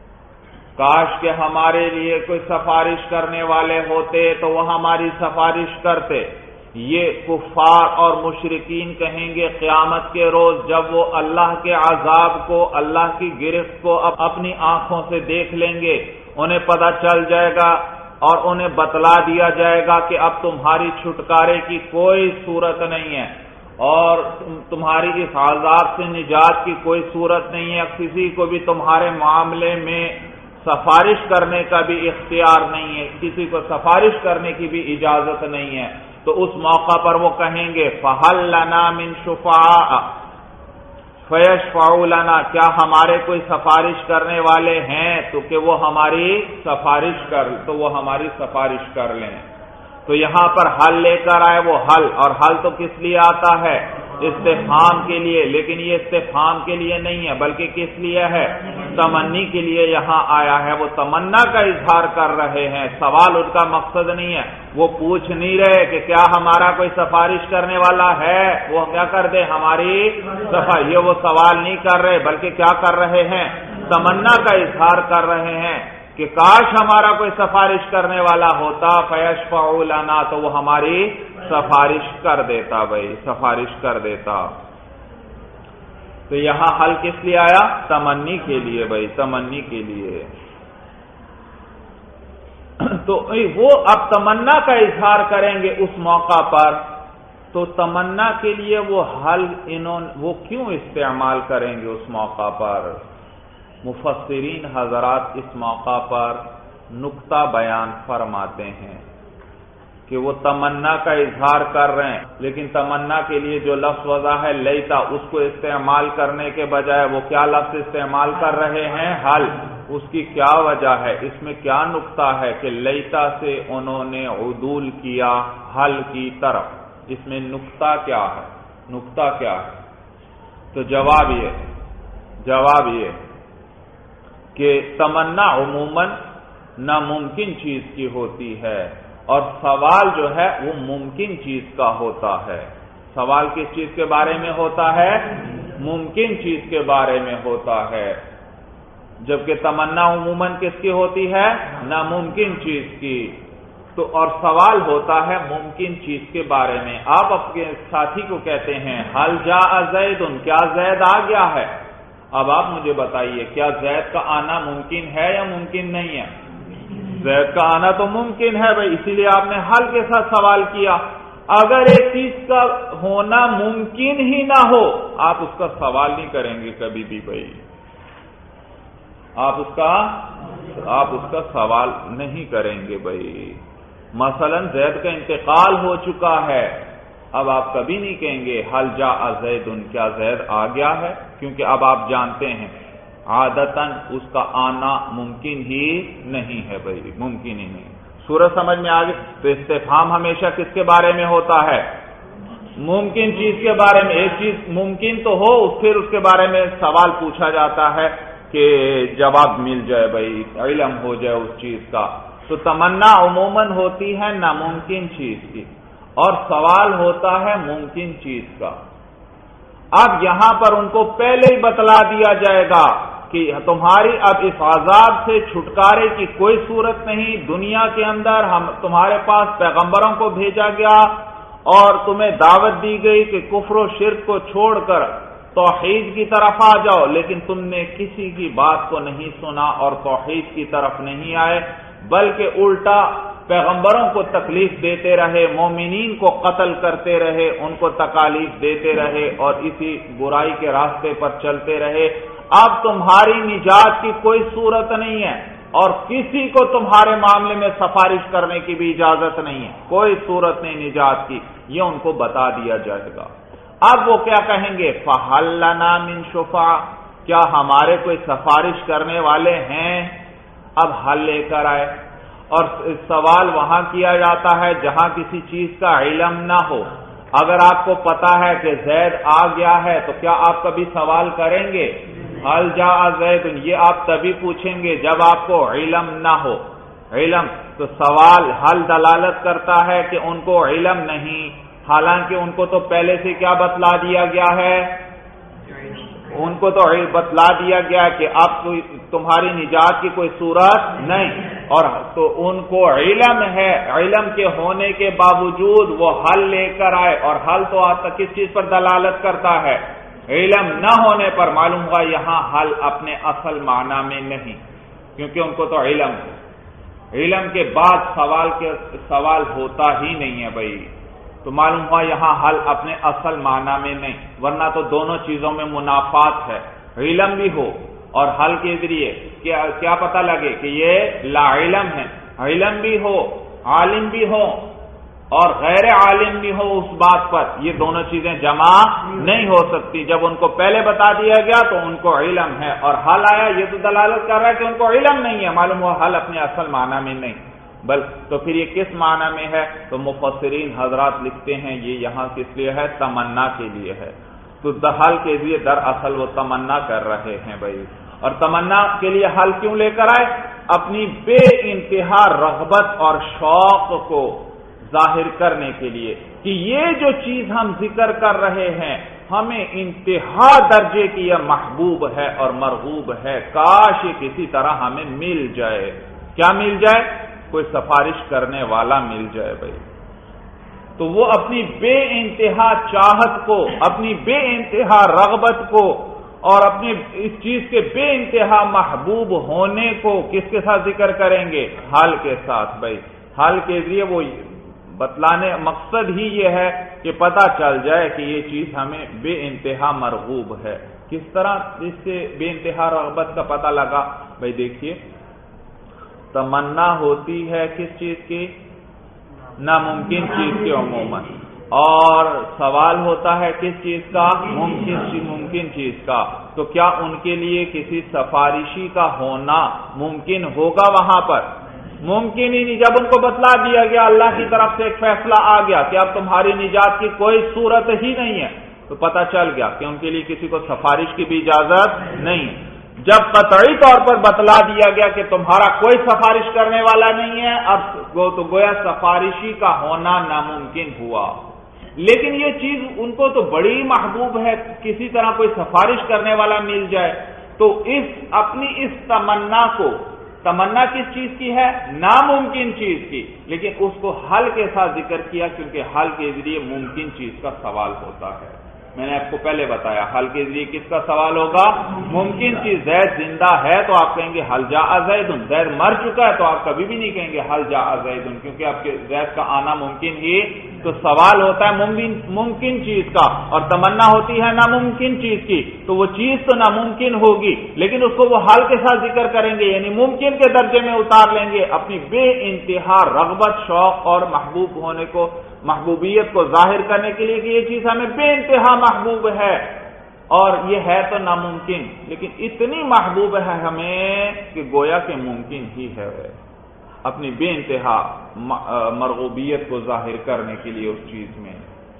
کاش کہ ہمارے لیے کوئی سفارش کرنے والے ہوتے تو وہ ہماری سفارش کرتے۔ یہ کفار اور مشرکین کہیں گے قیامت کے روز جب وہ اللہ کے عذاب کو، اللہ کی گرفت کو اپنی آنکھوں سے دیکھ لیں گے، انہیں پتہ چل جائے گا اور انہیں بتلا دیا جائے گا کہ اب تمہاری چھٹکارے کی کوئی صورت نہیں ہے اور تمہاری اس عذاب سے نجات کی کوئی صورت نہیں ہے، کسی کو بھی تمہارے معاملے میں سفارش کرنے کا بھی اختیار نہیں ہے، کسی کو سفارش کرنے کی بھی اجازت نہیں ہے۔ تو اس موقع پر وہ کہیں گے فَهَلْ لَنَا مِن شُفَعَاءَ فَيَشْفَعُوا لَنَا، کیا ہمارے کوئی سفارش کرنے والے ہیں تو کہ وہ ہماری سفارش کر تو وہ ہماری سفارش کر لیں۔ تو یہاں پر حل لے کر آئے وہ حل، اور حل تو کس لیے آتا ہے؟ استفہام کے لیے، لیکن یہ استفہام کے لیے نہیں ہے بلکہ کس لیے ہے؟ تمنی کے لیے یہاں آیا ہے، وہ تمنا کا اظہار کر رہے ہیں، سوال ان کا مقصد نہیں ہے، وہ پوچھ نہیں رہے کہ کیا ہمارا کوئی سفارش کرنے والا ہے، وہ کیا کر دے ہماری سفارش، یہ وہ سوال نہیں کر رہے بلکہ کیا کر رہے ہیں؟ تمنا کا اظہار کر رہے ہیں کہ کاش ہمارا کوئی سفارش کرنے والا ہوتا، فَيَشْفَعُوا لَنَا تو وہ ہماری سفارش کر دیتا، بھائی سفارش کر دیتا۔ تو یہاں حل کس لیے آیا؟ تمنی کے لیے، بھائی تمنی کے لیے۔ تو وہ اب تمنا کا اظہار کریں گے اس موقع پر، تو تمنا کے لیے وہ حل انہوں وہ کیوں استعمال کریں گے اس موقع پر؟ مفسرین حضرات اس موقع پر نکتہ بیان فرماتے ہیں کہ وہ تمنا کا اظہار کر رہے ہیں لیکن تمنا کے لیے جو لفظ وضع ہے لیتا، اس کو استعمال کرنے کے بجائے وہ کیا لفظ استعمال کر رہے ہیں؟ حل۔ اس کی کیا وجہ ہے؟ اس میں کیا نکتہ ہے کہ لیتا سے انہوں نے عدول کیا حل کی طرف، اس میں نکتہ کیا ہے؟ نکتہ کیا ہے؟ تو جواب یہ جواب یہ کہ تمنا عموماً ناممکن چیز کی ہوتی ہے اور سوال جو ہے وہ ممکن چیز کا ہوتا ہے۔ سوال کس چیز کے بارے میں ہوتا ہے؟ ممکن چیز کے بارے میں ہوتا ہے، جبکہ تمنا عموماً کس کی ہوتی ہے؟ ناممکن چیز کی۔ تو اور سوال ہوتا ہے ممکن چیز کے بارے میں۔ آپ اپنے ساتھی کو کہتے ہیں حل جاء زید، کیا زید آ گیا ہے؟ اب آپ مجھے بتائیے کیا زید کا آنا ممکن ہے یا ممکن نہیں ہے؟ زید کا آنا تو ممکن ہے بھائی، اسی لیے آپ نے حل کے ساتھ سوال کیا۔ اگر ایک چیز کا ہونا ممکن ہی نہ ہو آپ اس کا سوال نہیں کریں گے کبھی بھی بھائی، آپ اس کا آپ اس کا سوال نہیں کریں گے بھائی۔ مثلا زید کا انتقال ہو چکا ہے، اب آپ کبھی نہیں کہیں گے حل جاء زید، کیا زید آ گیا ہے، کیونکہ اب آپ جانتے ہیں عادتاً اس کا آنا ممکن ہی نہیں ہے بھائی، ممکن ہی نہیں۔ سورج سمجھ میں آ گئی؟ تو استفہام ہمیشہ کس کے بارے میں ہوتا ہے؟ ممکن چیز کے بارے میں۔ ایک چیز ممکن تو ہو پھر اس کے بارے میں سوال پوچھا جاتا ہے، کہ جواب مل جائے، بھائی علم ہو جائے اس چیز کا. تو تمنا عموماً ہوتی ہے ناممکن چیز کی، اور سوال ہوتا ہے ممکن چیز کا. اب یہاں پر ان کو پہلے ہی بتلا دیا جائے گا کہ تمہاری اب اس عذاب سے چھٹکارے کی کوئی صورت نہیں. دنیا کے اندر ہم تمہارے پاس پیغمبروں کو بھیجا گیا اور تمہیں دعوت دی گئی کہ کفر و شرک کو چھوڑ کر توحید کی طرف آ جاؤ، لیکن تم نے کسی کی بات کو نہیں سنا اور توحید کی طرف نہیں آئے، بلکہ الٹا پیغمبروں کو تکلیف دیتے رہے، مومنین کو قتل کرتے رہے، ان کو تکالیف دیتے رہے اور اسی برائی کے راستے پر چلتے رہے. اب تمہاری نجات کی کوئی صورت نہیں ہے اور کسی کو تمہارے معاملے میں سفارش کرنے کی بھی اجازت نہیں ہے، کوئی صورت نہیں نجات کی. یہ ان کو بتا دیا جائے گا. اب وہ کیا کہیں گے؟ فَهَلْ لَنَا مِن شُفَعَاء، کیا ہمارے کوئی سفارش کرنے والے ہیں؟ اب حل لے کر آئے. اور سوال وہاں کیا جاتا ہے جہاں کسی چیز کا علم نہ ہو. اگر آپ کو پتا ہے کہ زید آ گیا ہے تو کیا آپ کبھی سوال کریں گے؟ حل جاء زید، یہ آپ تبھی پوچھیں گے جب آپ کو علم نہ ہو. علم تو سوال حل دلالت کرتا ہے کہ ان کو علم نہیں، حالانکہ ان کو تو پہلے سے کیا بتلا دیا گیا ہے؟ ان کو تو بتلا دیا گیا کہ اب تمہاری نجات کی کوئی صورت نہیں، اور تو ان کو علم ہے. علم کے ہونے کے باوجود وہ حل لے کر آئے، اور حل تو آتا کس چیز پر دلالت کرتا ہے؟ علم نہ ہونے پر. معلوم ہوا یہاں حل اپنے اصل معنی میں نہیں، کیونکہ ان کو تو علم ہے. علم کے بعد سوال کے سوال ہوتا ہی نہیں ہے بھائی. تو معلوم ہوا یہاں حل اپنے اصل معنی میں نہیں، ورنہ تو دونوں چیزوں میں منافات ہے. علم بھی ہو اور حل کے ذریعے کیا کیا پتہ لگے کہ یہ لا علم ہے. علم بھی ہو، عالم بھی ہو اور غیر عالم بھی ہو اس بات پر، یہ دونوں چیزیں جمع نہیں ہو سکتی. جب ان کو پہلے بتا دیا گیا تو ان کو علم ہے، اور حل آیا یہ تو دلالت کر رہا ہے کہ ان کو علم نہیں ہے. معلوم ہوا حل اپنے اصل معنی میں نہیں، بل تو پھر یہ کس معنی میں ہے؟ تو مفسرین حضرات لکھتے ہیں یہ یہاں کس لیے ہے؟ تمنا کے لیے ہے. تو حل کے لیے دراصل وہ تمنا کر رہے ہیں بھائی. اور تمنا کے لیے حل کیوں لے کر آئے؟ اپنی بے انتہا رغبت اور شوق کو ظاہر کرنے کے لیے کہ یہ جو چیز ہم ذکر کر رہے ہیں ہمیں انتہا درجے کی یہ محبوب ہے اور مرغوب ہے، کاش یہ کسی طرح ہمیں مل جائے. کیا مل جائے؟ کوئی سفارش کرنے والا مل جائے بھائی. تو وہ اپنی بے انتہا چاہت کو، اپنی بے انتہا رغبت کو اور اپنی اس چیز کے بے انتہا محبوب ہونے کو کس کے ساتھ ذکر کریں گے؟ حل کے ساتھ بھائی. حل کے ذریعے وہ بتلانے مقصد ہی یہ ہے کہ پتہ چل جائے کہ یہ چیز ہمیں بے انتہا مرغوب ہے. کس طرح اس سے بے انتہا رغبت کا پتہ لگا؟ بھائی دیکھیے، تمنا ہوتی ہے کس چیز کی؟ ناممکن چیز کی عموماً. اور سوال ہوتا ہے کس چیز کا؟ ممکن ممکن چیز کا. تو کیا ان کے لیے کسی سفارشی کا ہونا ممکن ہوگا؟ وہاں پر ممکن ہی نہیں. جب ان کو بتلا دیا گیا، اللہ کی طرف سے ایک فیصلہ آ گیا کہ اب تمہاری نجات کی کوئی صورت ہی نہیں ہے، تو پتہ چل گیا کہ ان کے لیے کسی کو سفارش کی بھی اجازت نہیں. جب قطعی طور پر بتلا دیا گیا کہ تمہارا کوئی سفارش کرنے والا نہیں ہے، اب تو گویا سفارشی کا ہونا ناممکن ہوا. لیکن یہ چیز ان کو تو بڑی محبوب ہے، کسی طرح کوئی سفارش کرنے والا مل جائے. تو اس اپنی اس تمنا کو، تمنا کس چیز کی ہے؟ ناممکن چیز کی، لیکن اس کو حل کے ساتھ ذکر کیا کیونکہ حل کے ذریعے ممکن چیز کا سوال ہوتا ہے. میں نے آپ کو پہلے بتایا حل کے ذریعے کس کا سوال ہوگا؟ ممکن چیز. زید زندہ ہے تو آپ کہیں گے حل جاء زید. زید مر چکا ہے تو آپ کبھی بھی نہیں کہیں گے حل جاء زید، کیونکہ آپ کے زید کا آنا ممکن ہی. تو سوال ہوتا ہے ممکن ممکن چیز کا، اور تمنا ہوتی ہے ناممکن چیز کی. تو وہ چیز تو ناممکن ہوگی لیکن اس کو وہ حل کے ساتھ ذکر کریں گے، یعنی ممکن کے درجے میں اتار لیں گے. اپنی بے انتہا رغبت، شوق اور محبوب ہونے کو، محبوبیت کو ظاہر کرنے کے لیے کہ یہ چیز ہمیں بے انتہا محبوب ہے اور یہ ہے تو ناممکن، لیکن اتنی محبوب ہے ہمیں کہ گویا کہ ممکن ہی ہے. اپنی بے انتہا مرغوبیت کو ظاہر کرنے کے لیے اس چیز میں.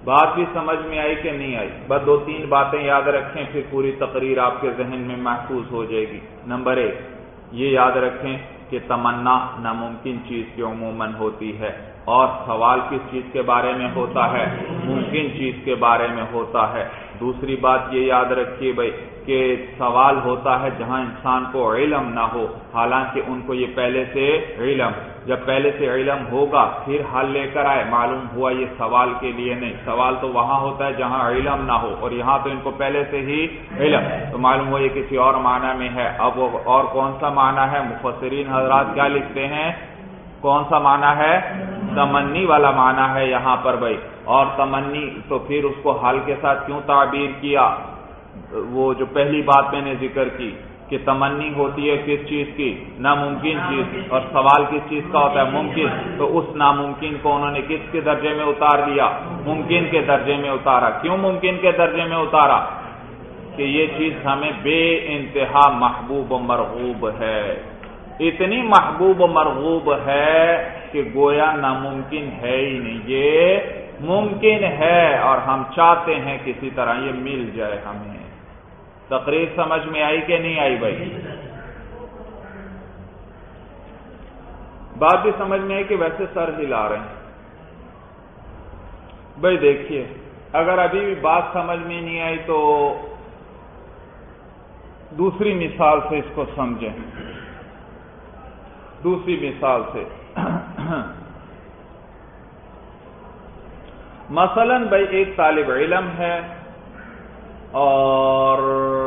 بات بھی سمجھ میں آئی کہ نہیں آئی؟ بس دو تین باتیں یاد رکھیں، پھر پوری تقریر آپ کے ذہن میں محفوظ ہو جائے گی۔ نمبر ایک، یہ یاد رکھیں کہ تمنا ناممکن چیز کی عموماً ہوتی ہے، اور سوال کس چیز کے بارے میں ہوتا ہے؟ ممکن چیز کے بارے میں ہوتا ہے۔ دوسری بات یہ یاد رکھیے بھائی کہ سوال ہوتا ہے جہاں انسان کو علم نہ ہو، حالانکہ ان کو یہ پہلے سے علم، جب پہلے سے علم ہوگا پھر حل لے کر آئے، معلوم ہوا یہ سوال کے لیے نہیں۔ سوال تو وہاں ہوتا ہے جہاں علم نہ ہو، اور یہاں تو ان کو پہلے سے ہی علم، تو معلوم ہوا یہ کسی اور معنی میں ہے۔ اب وہ اور کون سا معنی ہے؟ مفسرین حضرات کیا لکھتے ہیں؟ کون سا معنی ہے؟ تمنی والا معنی ہے یہاں پر بھائی۔ اور تمنی تو پھر اس کو حال کے ساتھ کیوں تعبیر کیا؟ وہ جو پہلی بات میں نے ذکر کی کہ تمنی ہوتی ہے کس چیز کی؟ ناممکن چیز، اور سوال کس چیز کا ہوتا ہے؟ ممکن۔ تو اس ناممکن کو انہوں نے کس کے درجے میں اتار دیا؟ ممکن کے درجے میں اتارا۔ کیوں ممکن کے درجے میں اتارا؟ کہ یہ چیز ہمیں بے انتہا محبوب و مرغوب ہے، اتنی محبوب و مرغوب ہے کہ گویا ناممکن ہے ہی نہیں، یہ ممکن ہے اور ہم چاہتے ہیں کسی طرح یہ مل جائے ہمیں۔ تقریر سمجھ میں آئی کہ نہیں آئی بھائی؟ بات بھی سمجھ میں آئی کہ ویسے سر ہلا رہے ہیں؟ بھائی دیکھیے، اگر ابھی بھی بات سمجھ میں نہیں آئی تو دوسری مثال سے اس کو سمجھیں۔ دوسری مثال سے مثلا بھائی ایک طالب علم ہے اور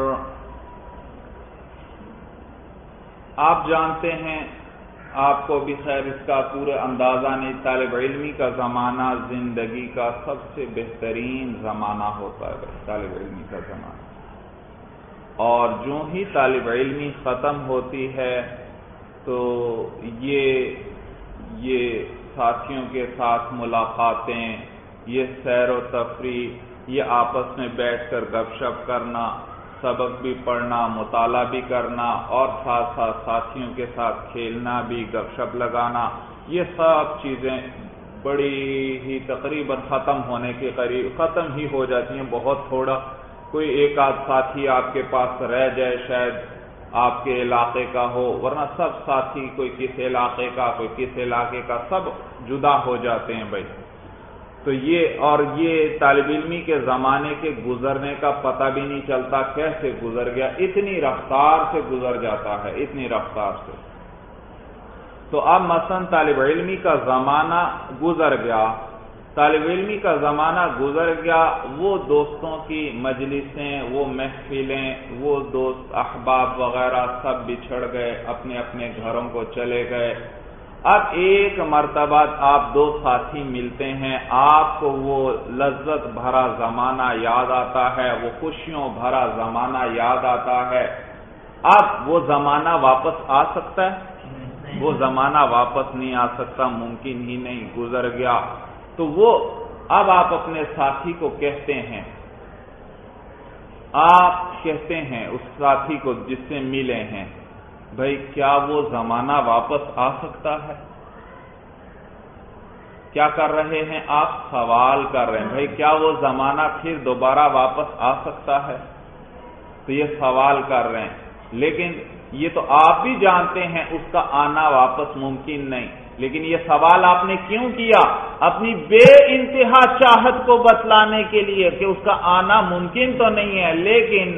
آپ جانتے ہیں، آپ کو بھی خیر اس کا پورا اندازہ نہیں، طالب علمی کا زمانہ زندگی کا سب سے بہترین زمانہ ہوتا ہے بھائی، طالب علمی کا زمانہ۔ اور جو ہی طالب علمی ختم ہوتی ہے تو یہ یہ ساتھیوں کے ساتھ ملاقاتیں، یہ سیر و تفریح، یہ آپس میں بیٹھ کر گپ شپ کرنا، سبق بھی پڑھنا، مطالعہ بھی کرنا، اور ساتھ ساتھ ساتھیوں کے ساتھ کھیلنا بھی، گپ شپ لگانا، یہ سب چیزیں بڑی ہی تقریباً ختم ہونے کے قریب ختم ہی ہو جاتی ہیں۔ بہت تھوڑا کوئی ایک آدھ ساتھی آپ کے پاس رہ جائے، شاید آپ کے علاقے کا ہو، ورنہ سب ساتھی کوئی کس علاقے کا، کوئی کس علاقے کا، سب جدا ہو جاتے ہیں بھائی۔ تو یہ اور یہ طالب علمی کے زمانے کے گزرنے کا پتہ بھی نہیں چلتا کیسے گزر گیا، اتنی رفتار سے گزر جاتا ہے، اتنی رفتار سے۔ تو اب مثلا طالب علمی کا زمانہ گزر گیا، طالب علمی کا زمانہ گزر گیا، وہ دوستوں کی مجلسیں، وہ محفلیں، وہ دوست احباب وغیرہ سب بچھڑ گئے، اپنے اپنے گھروں کو چلے گئے۔ اب ایک مرتبہ آپ دو ساتھی ملتے ہیں، آپ کو وہ لذت بھرا زمانہ یاد آتا ہے، وہ خوشیوں بھرا زمانہ یاد آتا ہے۔ اب وہ زمانہ واپس آ سکتا ہے؟ وہ زمانہ واپس نہیں آ سکتا، ممکن ہی نہیں، گزر گیا۔ تو وہ اب آپ اپنے ساتھی کو کہتے ہیں، آپ کہتے ہیں اس ساتھی کو جس سے ملے ہیں، بھائی کیا وہ زمانہ واپس آ سکتا ہے؟ کیا کر رہے ہیں آپ؟ سوال کر رہے ہیں، بھائی کیا وہ زمانہ پھر دوبارہ واپس آ سکتا ہے؟ تو یہ سوال کر رہے ہیں، لیکن یہ تو آپ بھی جانتے ہیں اس کا آنا واپس ممکن نہیں، لیکن یہ سوال آپ نے کیوں کیا؟ اپنی بے انتہا چاہت کو بتلانے کے لیے کہ اس کا آنا ممکن تو نہیں ہے، لیکن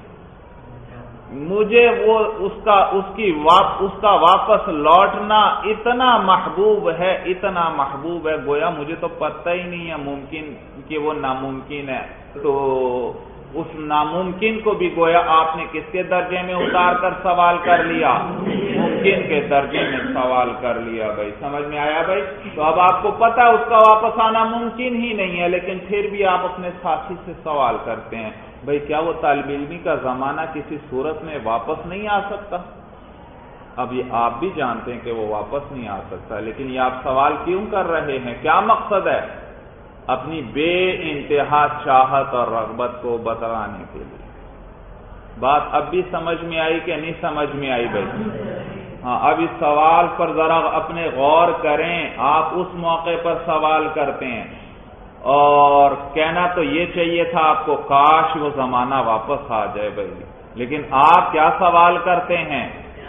مجھے وہ اس کا اس کی واپ اس کا واپس لوٹنا اتنا محبوب ہے، اتنا محبوب ہے، گویا مجھے تو پتہ ہی نہیں ہے ممکن کہ وہ ناممکن ہے۔ تو اس ناممکن کو بھی گویا آپ نے کس کے درجے میں اتار کر سوال کر لیا؟ ممکن کے درجے میں سوال کر لیا بھائی۔ سمجھ میں آیا بھائی؟ تو اب آپ کو پتہ ہے اس کا واپس آنا ممکن ہی نہیں ہے، لیکن پھر بھی آپ اپنے ساتھی سے سوال کرتے ہیں، بھائی کیا وہ طالب علمی کا زمانہ کسی صورت میں واپس نہیں آ سکتا؟ اب یہ آپ بھی جانتے ہیں کہ وہ واپس نہیں آ سکتا، لیکن یہ آپ سوال کیوں کر رہے ہیں؟ کیا مقصد ہے؟ اپنی بے انتہا چاہت اور رغبت کو بتلانے کے لیے۔ بات اب بھی سمجھ میں آئی کہ نہیں سمجھ میں آئی بھائی؟ ہاں، اب اس سوال پر ذرا اپنے غور کریں۔ آپ اس موقع پر سوال کرتے ہیں اور کہنا تو یہ چاہیے تھا آپ کو کاش وہ زمانہ واپس آ جائے بھائی، لیکن آپ کیا سوال کرتے ہیں؟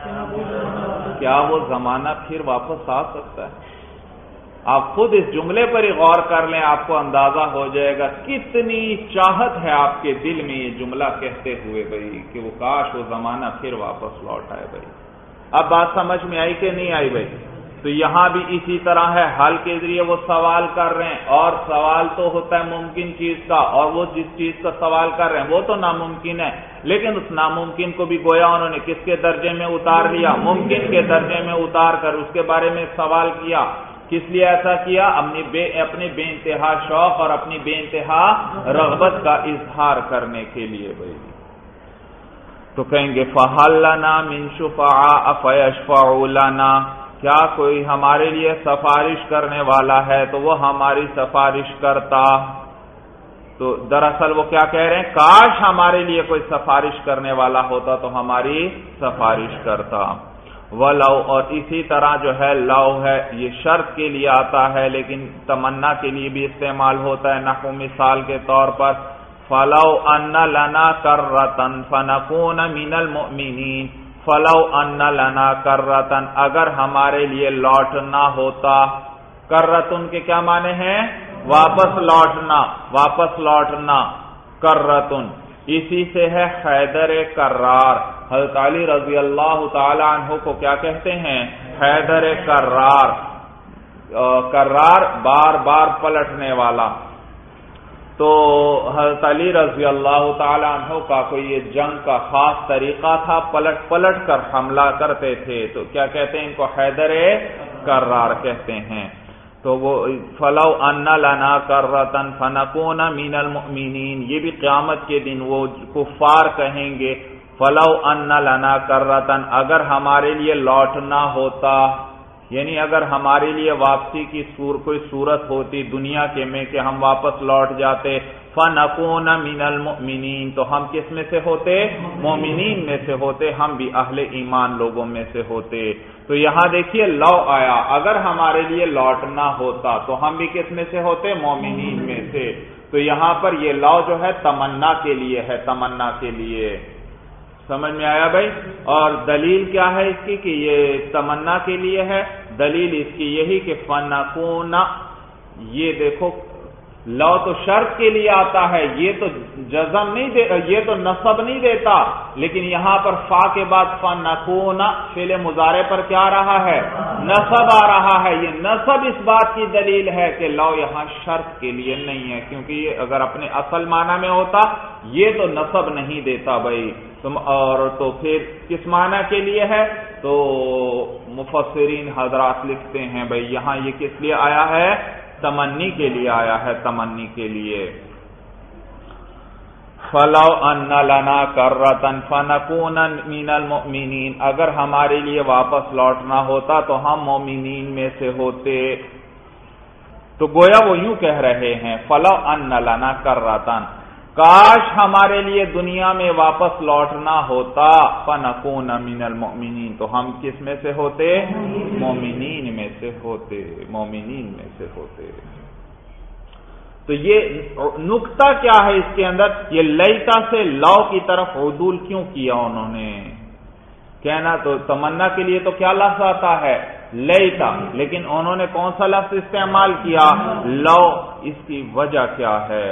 کیا وہ زمانہ پھر واپس آ سکتا ہے؟ آپ خود اس جملے پر ہی غور کر لیں، آپ کو اندازہ ہو جائے گا کتنی چاہت ہے آپ کے دل میں یہ جملہ کہتے ہوئے بھائی کہ وہ کاش وہ زمانہ پھر واپس لوٹ آئے بھائی۔ اب بات سمجھ میں آئی کہ نہیں آئی بھائی؟ تو یہاں بھی اسی طرح ہے، حل کے ذریعے وہ سوال کر رہے ہیں، اور سوال تو ہوتا ہے ممکن چیز کا، اور وہ جس چیز کا سوال کر رہے ہیں وہ تو ناممکن ہے، لیکن اس ناممکن کو بھی گویا انہوں نے کس کے درجے میں اتار لیا؟ ممکن کے درجے میں اتار کر اس کے بارے میں سوال کیا۔ کس لیے ایسا کیا؟ اپنی بے اپنے بے انتہا شوق اور اپنی بے انتہا رغبت کا اظہار کرنے کے لیے بھائی۔ تو کہیں گے فَهَلْ لَنَا مِن شُفَعَاءَ فَيَشْفَعُوا لَنَا، کیا کوئی ہمارے لیے سفارش کرنے والا ہے تو وہ ہماری سفارش کرتا۔ تو دراصل وہ کیا کہہ رہے ہیں؟ کاش ہمارے لیے کوئی سفارش کرنے والا ہوتا تو ہماری سفارش کرتا۔ وَلَوْ، اور اسی طرح جو ہے لو ہے یہ شرط کے لیے آتا ہے لیکن تمنا کے لیے بھی استعمال ہوتا ہے، نحو مثال کے طور پر فَلَوْ أَنَّ لَنَا كَرَّةً فَنَكُونَ مِنَ الْمُؤْمِنِينَ، فَلَوْ أَنَّ لَنَا كَرَّةً، اگر ہمارے لیے لوٹنا ہوتا۔ کرتن کے کیا معنی ہیں؟ واپس لوٹنا، واپس لوٹنا، کرتن اسی سے ہے حیدر کرار۔ حضرت علی رضی اللہ تعالی عنہ کو کیا کہتے ہیں؟ حیدر کرار، کرار بار بار پلٹنے والا۔ تو حضرت علی رضی اللہ تعالی عنہ کا کوئی یہ جنگ کا خاص طریقہ تھا، پلٹ پلٹ کر حملہ کرتے تھے، تو کیا کہتے ہیں ان کو؟ حیدر کرار کہتے ہیں۔ تو وہ فَلَوْ أَنَّ لَنَا كَرَّةً فَنَكُونَ مِنَ الْمُؤْمِنِينَ، یہ بھی قیامت کے دن وہ کفار کہیں گے فَلَوْ أَنَّ لَنَا كَرَّةً، اگر ہمارے لیے لوٹنا ہوتا، یعنی اگر ہمارے لیے واپسی کی سور کوئی صورت ہوتی دنیا کے میں کہ ہم واپس لوٹ جاتے، فَنَكُونَ مِنَ الْمُؤْمِنِينَ، تو ہم کس میں سے ہوتے؟ مومنین میں سے ہوتے، ہم بھی اہل ایمان لوگوں میں سے ہوتے۔ تو یہاں دیکھیے لو آیا، اگر ہمارے لیے لوٹنا ہوتا تو ہم بھی کس میں سے ہوتے؟ مومنین میں سے۔ تو یہاں پر یہ لو جو ہے تمنا کے لیے ہے، تمنا کے لیے، سمجھ میں آیا بھائی؟ اور دلیل کیا ہے اس کی کہ یہ تمنا کے لیے ہے؟ دلیل اس کی یہی کہ فَنَكُونَ، یہ دیکھو لو تو شرط کے لیے آتا ہے، یہ تو جزم نہیں دے، یہ تو نصب نہیں دیتا، لیکن یہاں پر فا کے بعد فَنَكُونَ فعل مضارع پر کیا آ رہا ہے؟ نصب آ رہا ہے۔ یہ نصب اس بات کی دلیل ہے کہ لو یہاں شرط کے لیے نہیں ہے، کیونکہ یہ اگر اپنے اصل معنی میں ہوتا یہ تو نصب نہیں دیتا بھائی۔ اور تو پھر کس معنی کے لیے ہے؟ تو مفسرین حضرات لکھتے ہیں بھائی یہاں یہ کس لیے آیا ہے؟ تمنی کے لیے آیا ہے، تمنی کے لیے۔ فَلَوْ أَنَّ لَنَا كَرَّةً فَنَكُونَ مِنَ الْمُؤْمِنِينَ، اگر ہمارے لیے واپس لوٹنا ہوتا تو ہم مومنین میں سے ہوتے۔ تو گویا وہ یوں کہہ رہے ہیں فَلَوْ أَنَّ لَنَا كَرَّةً، کاش ہمارے لیے دنیا میں واپس لوٹنا ہوتا، فَنَكُونَ مِنَ الْمُؤْمِنِينَ، تو ہم کس میں سے ہوتے؟ مومنین میں سے ہوتے، مومنین میں سے ہوتے۔ تو یہ نقطہ کیا ہے اس کے اندر؟ یہ لیتا سے لو کی طرف عدول کیوں کیا انہوں نے؟ کہنا تو تمنا کے لیے تو کیا لفظ آتا ہے؟ لیتا، لیکن انہوں نے کون سا لفظ استعمال کیا؟ لو۔ اس کی وجہ کیا ہے؟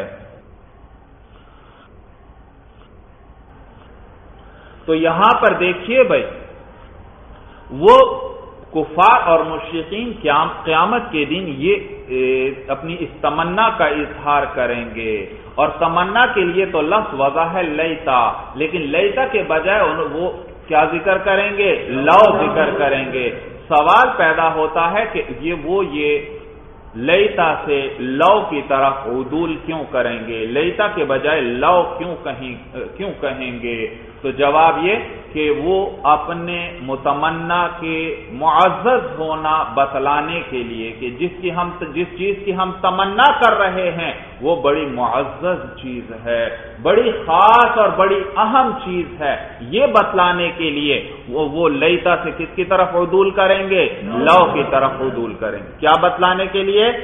تو یہاں پر دیکھیے بھائی وہ کفار اور مشرکین قیامت کے دن یہ اپنی اس تمنا کا اظہار کریں گے، اور تمنا کے لیے تو لفظ وضع ہے لیتا، لیکن لیتا کے بجائے وہ کیا ذکر کریں گے؟ لو ذکر کریں گے۔ سوال پیدا ہوتا ہے کہ یہ وہ یہ لیتا سے لو کی طرف عدول کیوں کریں گے؟ لیتا کے بجائے لو کیوں کہیں کیوں کہیں گے؟ تو جواب یہ کہ وہ اپنے متمنا کے معزز ہونا بتلانے کے لیے کہ جس کی ہم جس چیز کی ہم تمنا کر رہے ہیں وہ بڑی معزز چیز ہے، بڑی خاص اور بڑی اہم چیز ہے، یہ بتلانے کے لیے وہ وہ لیتا سے کس کی طرف عدول کریں گے؟ لو کی طرف عدول کریں گے۔ کیا بتلانے کے لیے؟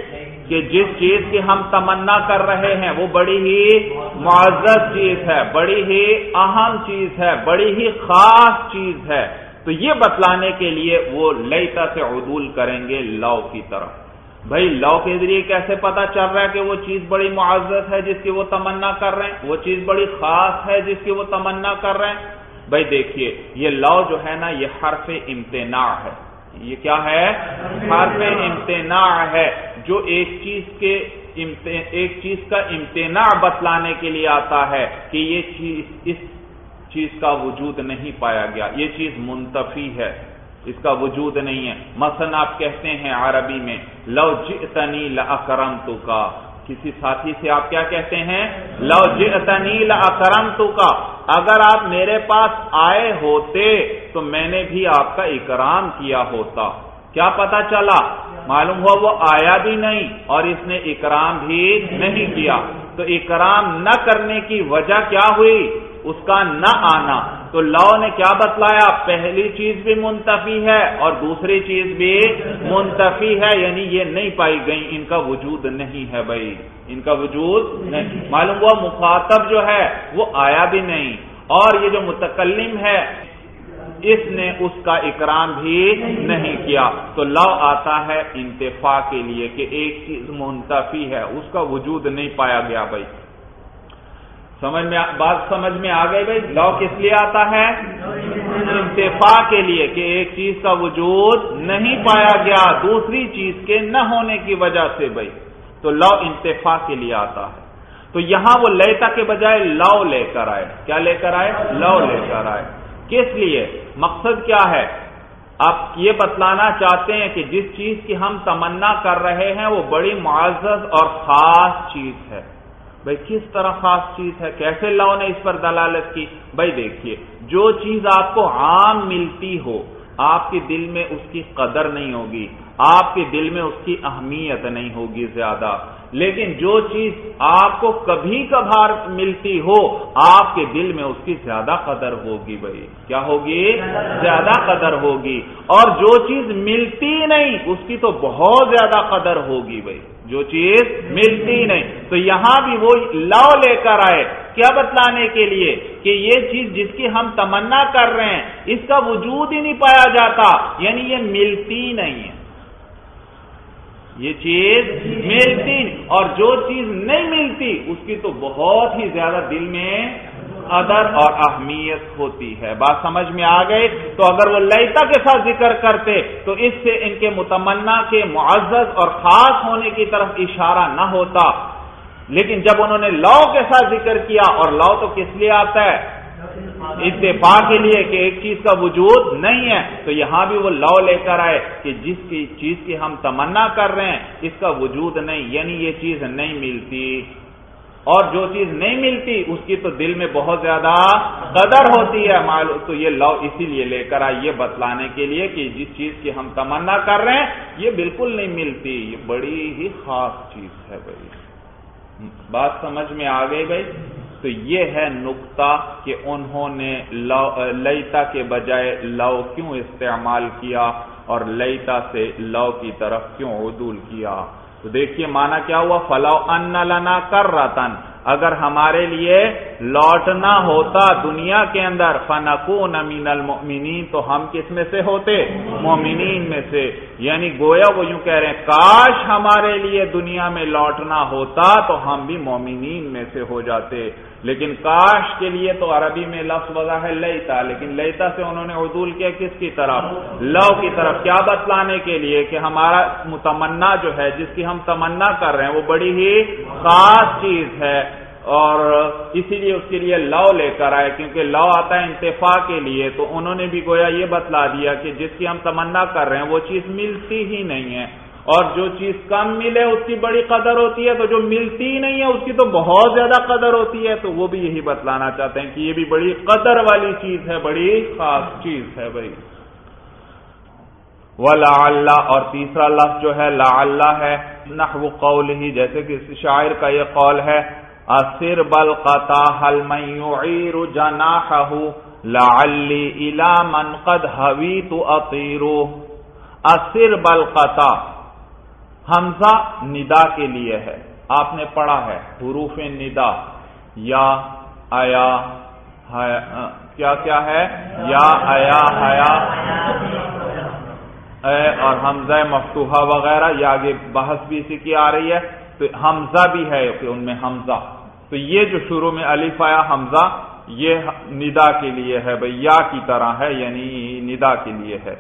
کہ جس چیز کی ہم تمنا کر رہے ہیں وہ بڑی ہی معزز چیز ہے، بڑی ہی اہم چیز ہے، بڑی ہی خاص چیز ہے، تو یہ بتلانے کے لیے وہ لیتا سے عدول کریں گے لو کی طرف۔ بھائی لو کے ذریعے کیسے پتا چل رہا ہے کہ وہ چیز بڑی معزز ہے جس کی وہ تمنا کر رہے ہیں، وہ چیز بڑی خاص ہے جس کی وہ تمنا کر رہے ہیں؟ بھائی دیکھیے یہ لو جو ہے نا یہ حرف امتناع ہے، یہ کیا ہے؟ حرف امتناع ہے، جو ایک چیز کے ایک چیز کا امتناع بتلانے کے لیے آتا ہے کہ یہ چیز اس چیز کا وجود نہیں پایا گیا، یہ چیز منتفی ہے، اس کا وجود نہیں ہے۔ مثلا آپ کہتے ہیں عربی میں لو جئتنی لاکرمتک، کسی ساتھی سے آپ کیا کہتے ہیں؟ لو جئتنی لاکرمتک، اگر آپ میرے پاس آئے ہوتے تو میں نے بھی آپ کا اکرام کیا ہوتا۔ کیا پتا چلا؟ معلوم ہوا وہ آیا بھی نہیں اور اس نے اکرام بھی نہیں کیا، تو اکرام نہ کرنے کی وجہ کیا ہوئی؟ اس کا نہ آنا۔ تو لو نے کیا بتلایا؟ پہلی چیز بھی منتفی ہے اور دوسری چیز بھی منتفی ہے، یعنی یہ نہیں پائی گئی، ان کا وجود نہیں ہے بھائی، ان کا وجود نہیں۔ معلوم ہوا مخاطب جو ہے وہ آیا بھی نہیں، اور یہ جو متکلم ہے اس نے اس کا اکرام بھی نہیں کیا۔ تو لو آتا ہے انتفاع کے لیے کہ ایک چیز منتفی ہے، اس کا وجود نہیں پایا گیا بھائی۔ سمجھ میں بات سمجھ میں آ گئی بھائی؟ لو کس لیے آتا ہے؟ انتفاع کے لیے کہ ایک چیز کا وجود نہیں پایا گیا دوسری چیز کے نہ ہونے کی وجہ سے بھائی، تو لو انتفاع کے لیے آتا ہے۔ تو یہاں وہ لیتا کے بجائے لو لے کر آئے۔ کیا لے کر آئے؟ لو لے کر آئے۔ کس لیے؟ مقصد کیا ہے؟ آپ یہ بتلانا چاہتے ہیں کہ جس چیز کی ہم تمنا کر رہے ہیں وہ بڑی معزز اور خاص چیز ہے۔ بھائی کس طرح خاص چیز ہے؟ کیسے لو نے اس پر دلالت کی؟ بھائی دیکھیے، جو چیز آپ کو عام ملتی ہو آپ کے دل میں اس کی قدر نہیں ہوگی، آپ کے دل میں اس کی اہمیت نہیں ہوگی زیادہ، لیکن جو چیز آپ کو کبھی کبھار ملتی ہو آپ کے دل میں اس کی زیادہ قدر ہوگی بھائی۔ کیا ہوگی؟ زیادہ قدر ہوگی۔ اور جو چیز ملتی نہیں اس کی تو بہت زیادہ قدر ہوگی بھائی، جو چیز ملتی نہیں۔ تو یہاں بھی وہ لو لے کر آئے، کیا بتلانے کے لیے کہ یہ چیز جس کی ہم تمنا کر رہے ہیں اس کا وجود ہی نہیں پایا جاتا، یعنی یہ ملتی نہیں ہے، یہ چیز ملتی، اور جو چیز نہیں ملتی اس کی تو بہت ہی زیادہ دل میں قدر اور اہمیت ہوتی ہے۔ بات سمجھ میں آ گئی؟ تو اگر وہ لیتا کے ساتھ ذکر کرتے تو اس سے ان کے متمنا کے معزز اور خاص ہونے کی طرف اشارہ نہ ہوتا، لیکن جب انہوں نے لو کے ساتھ ذکر کیا، اور لو تو کس لیے آتا ہے؟ اتفاع کے لیے کہ ایک چیز کا وجود نہیں ہے، تو یہاں بھی وہ لو لے کر آئے کہ جس کی چیز کی ہم تمنا کر رہے ہیں اس کا وجود نہیں، یعنی یہ چیز نہیں ملتی، اور جو چیز نہیں ملتی اس کی تو دل میں بہت زیادہ قدر ہوتی ہے معلوم۔ تو یہ لو اسی لیے لے کر آئے، یہ بتلانے کے لیے کہ جس چیز کی ہم تمنا کر رہے ہیں یہ بالکل نہیں ملتی، یہ بڑی ہی خاص چیز ہے بھائی۔ بات سمجھ میں آ گئی بھائی؟ تو یہ ہے نقطہ کہ انہوں نے لیتا کے بجائے لو کیوں استعمال کیا اور لیتا سے لو کی طرف کیوں عدول کیا۔ تو دیکھیے معنی کیا ہوا؟ فلو ان لنا کررتن، اگر ہمارے لیے لوٹنا ہوتا دنیا کے اندر، فنکون من المؤمنین، تو ہم کس میں سے ہوتے؟ مومنین میں سے۔ یعنی گویا وہ یوں کہہ رہے ہیں کاش ہمارے لیے دنیا میں لوٹنا ہوتا تو ہم بھی مومنین میں سے ہو جاتے، لیکن کاش کے لیے تو عربی میں لفظ وضع ہے لیتا، لیکن لیتا سے انہوں نے عدول کیا کس کی طرف؟ لو کی طرف۔ کیا بتلانے کے لیے کہ ہمارا متمنا جو ہے جس کی ہم تمنا کر رہے ہیں وہ بڑی ہی خاص چیز ہے، اور اسی لیے اس کے لیے لو لے کر آئے، کیونکہ لو آتا ہے انتفاع کے لیے، تو انہوں نے بھی گویا یہ بتلا دیا کہ جس کی ہم تمنا کر رہے ہیں وہ چیز ملتی ہی نہیں ہے، اور جو چیز کم ملے اس کی بڑی قدر ہوتی ہے، تو جو ملتی ہی نہیں ہے اس کی تو بہت زیادہ قدر ہوتی ہے۔ تو وہ بھی یہی بتلانا چاہتے ہیں کہ یہ بھی بڑی قدر والی چیز ہے، بڑی خاص چیز ہے بھائی۔ وَلَعَلَّ، اور تیسرا لفظ جو ہے لعل ہے، نحو قولہ، جیسے کہ شاعر کا یہ قول ہے، اَسِرْ بَالْقَطَا هَلْ مَنْ يُعِيرُ جَنَاحَهُ لَعَلِّي إِلَى مَنْ قَدْ هَوِيتُ أَطِيرُ۔ اَسِرْ بَالْقَطَا حمزہ ندا کے لیے ہے، آپ نے پڑھا ہے حروف ندا، یا آیا کیا کیا ہے، یا آیا حیا اے اور حمزہ مفتوحہ وغیرہ، یا آگے بحث بھی اسی کی آ رہی ہے، تو حمزہ بھی ہے کہ ان میں حمزہ، تو یہ جو شروع میں الف آیا حمزہ یہ ندا کے لیے ہے بھئی، یا کی طرح ہے یعنی ندا کے لیے ہے۔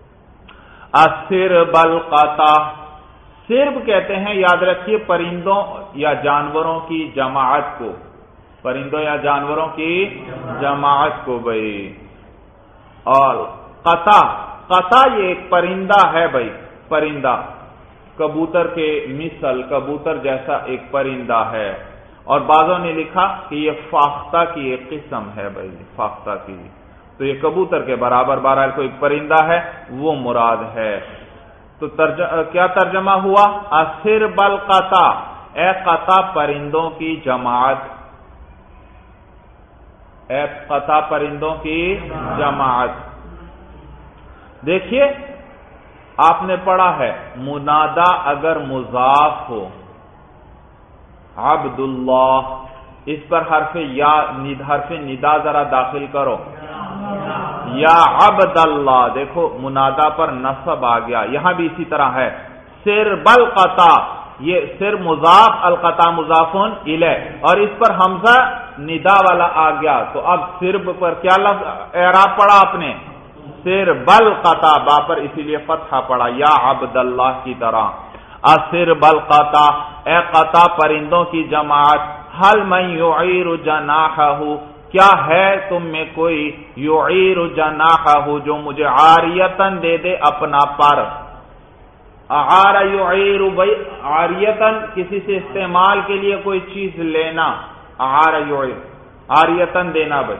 السرب القطع، سرب کہتے ہیں یاد رکھیے پرندوں یا جانوروں کی جماعت کو، پرندوں یا جانوروں کی جماعت کو بھئی، اور قطع، قطع یہ ایک پرندہ ہے بھئی، پرندہ کبوتر کے مثل، کبوتر جیسا ایک پرندہ ہے، اور بعضوں نے لکھا کہ یہ فاختہ کی ایک قسم ہے بھئی، فاختہ کی، تو یہ کبوتر کے برابر بہرحال کوئی پرندہ ہے وہ مراد ہے۔ تو ترجمہ کیا ترجمہ ہوا؟ السرب القطع، اے قطع پرندوں کی جماعت، اے قطع پرندوں کی جماعت۔ دیکھیے آپ نے پڑھا ہے منادا اگر مضاف ہو، عبداللہ، اس پر حرف یا حرف ندا ذرا داخل کرو، یا عبد اللہ، دیکھو منادا پر نصب آ گیا، یہاں بھی اسی طرح ہے، سرب القطع، یہ سر مضاف، القطع مضاف الیہ، اور اس پر حمزہ ندا والا آ گیا، تو اب سرب پر کیا لفظ اعراب پڑا آپ نے؟ سرب القطع، با پر اسی لیے فتحہ پڑا، یا عبد اللہ کی طرح۔ السرب القطع، اے قطع پرندوں کی جماعت، حل من یعیر جناحہ، کیا ہے تم میں کوئی یعیر جناحہ جو مجھے عاریتن دے دے اپنا پر، اعار یعیر بھئی عاریتن کسی سے استعمال کے لیے کوئی چیز لینا، اعار یعیر عاریتن دینا بھئی،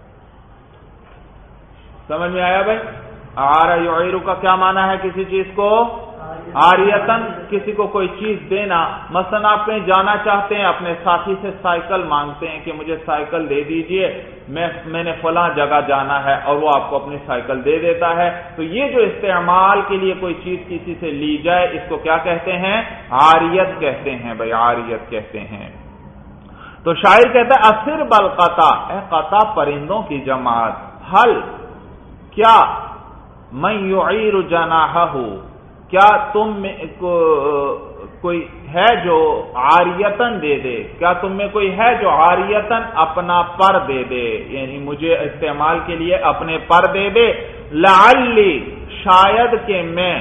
سمجھ میں آیا بھئی؟ اعار یعیر کا کیا معنی ہے؟ کسی چیز کو عاریتن، کسی کو کوئی چیز دینا، مثلا آپ کہیں جانا چاہتے ہیں، اپنے ساتھی سے سائیکل مانگتے ہیں کہ مجھے سائیکل دے دیجئے، میں میں نے فلاں جگہ جانا ہے، اور وہ آپ کو اپنی سائیکل دے دیتا ہے، تو یہ جو استعمال کے لیے کوئی چیز کسی سے لی جائے اس کو کیا کہتے ہیں؟ عاریت کہتے ہیں بھائی، عاریت کہتے ہیں۔ تو شاعر کہتا ہے السرب القطع، اے قطع پرندوں کی جماعت، حل کیا، من یعیر جناحہ کیا تم میں کو کوئی ہے جو عاریتن دے دے، کیا تم میں کوئی ہے جو عاریتن اپنا پر دے دے، یعنی مجھے استعمال کے لیے اپنے پر دے دے، لعلی شاید کہ میں،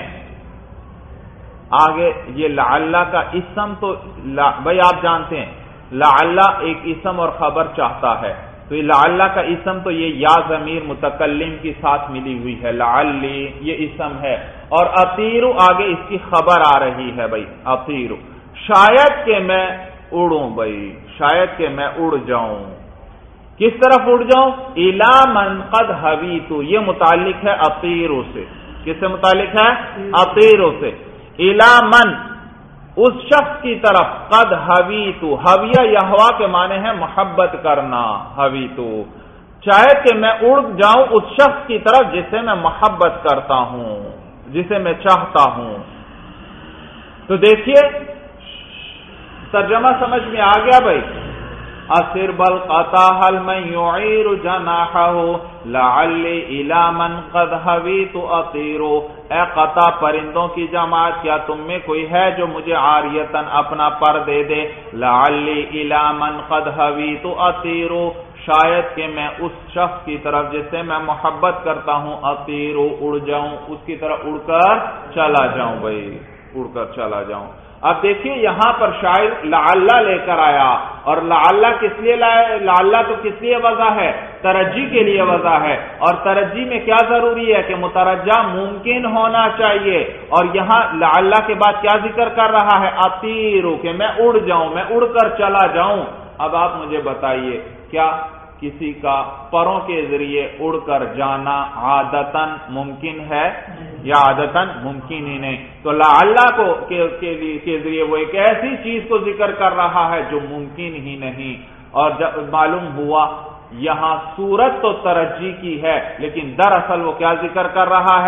آگے یہ لعل کا اسم تو بھائی آپ جانتے ہیں لعل ایک اسم اور خبر چاہتا ہے، تو یہ لعل کا اسم تو یہ یا ضمیر متکلم کی ساتھ ملی ہوئی ہے، لعلی یہ اسم ہے، اور اطیرو آگے اس کی خبر آ رہی ہے بھائی، اطیرو شاید کہ میں اڑوں بھائی، شاید کہ میں اڑ جاؤں، کس طرف اڑ جاؤں؟ الی من قد حویت، یہ متعلق ہے اطیرو سے، کس سے متعلق ہے؟ اطیرو سے، الی من اس شخص کی طرف، قد حویت، حویہ یہوا کے معنی ہے محبت کرنا، حویت شاید کہ میں اڑ جاؤں اس شخص کی طرف جس سے میں محبت کرتا ہوں، جسے میں چاہتا ہوں۔ تو دیکھیے ترجمہ سمجھ میں آ گیا بھائی، السرب القطع حل من یعیر جناحہ لعلی الی من قد حویت اطیر، اے قطع پرندوں کی جماعت کیا تم میں کوئی ہے جو مجھے عاریتن اپنا پر دے دے، لعلی الی من قد حویت اطیر شاید کہ میں اس شخص کی طرف جس سے میں محبت کرتا ہوں، اطیر اڑ جاؤں، اس کی طرف اڑ کر چلا جاؤں بھائی، اڑ کر چلا جاؤں۔ اب دیکھیے یہاں پر شاعر لعل لے کر آیا، اور لعل کس لیے لائے؟ لعل تو کس لیے وضع ہے؟ ترجی کے لیے وضع ہے، اور ترجی میں کیا ضروری ہے کہ مترجع ممکن ہونا چاہیے، اور یہاں لعل کے بعد کیا ذکر کر رہا ہے؟ اطیرو کہ میں اڑ جاؤں، میں اڑ کر چلا جاؤں۔ اب آپ مجھے بتائیے کیا کسی کا پروں کے ذریعے اڑ کر جانا عادتاً ممکن ہے یا عادتاً ممکن ہی نہیں؟ تو لعل کو کے ذریعے وہ ایک ایسی چیز کو ذکر کر رہا ہے جو ممکن ہی نہیں، اور جب معلوم ہوا یہاں صورت تو ترجی کی ہے لیکن دراصل وہ کیا ذکر کر رہا ہے؟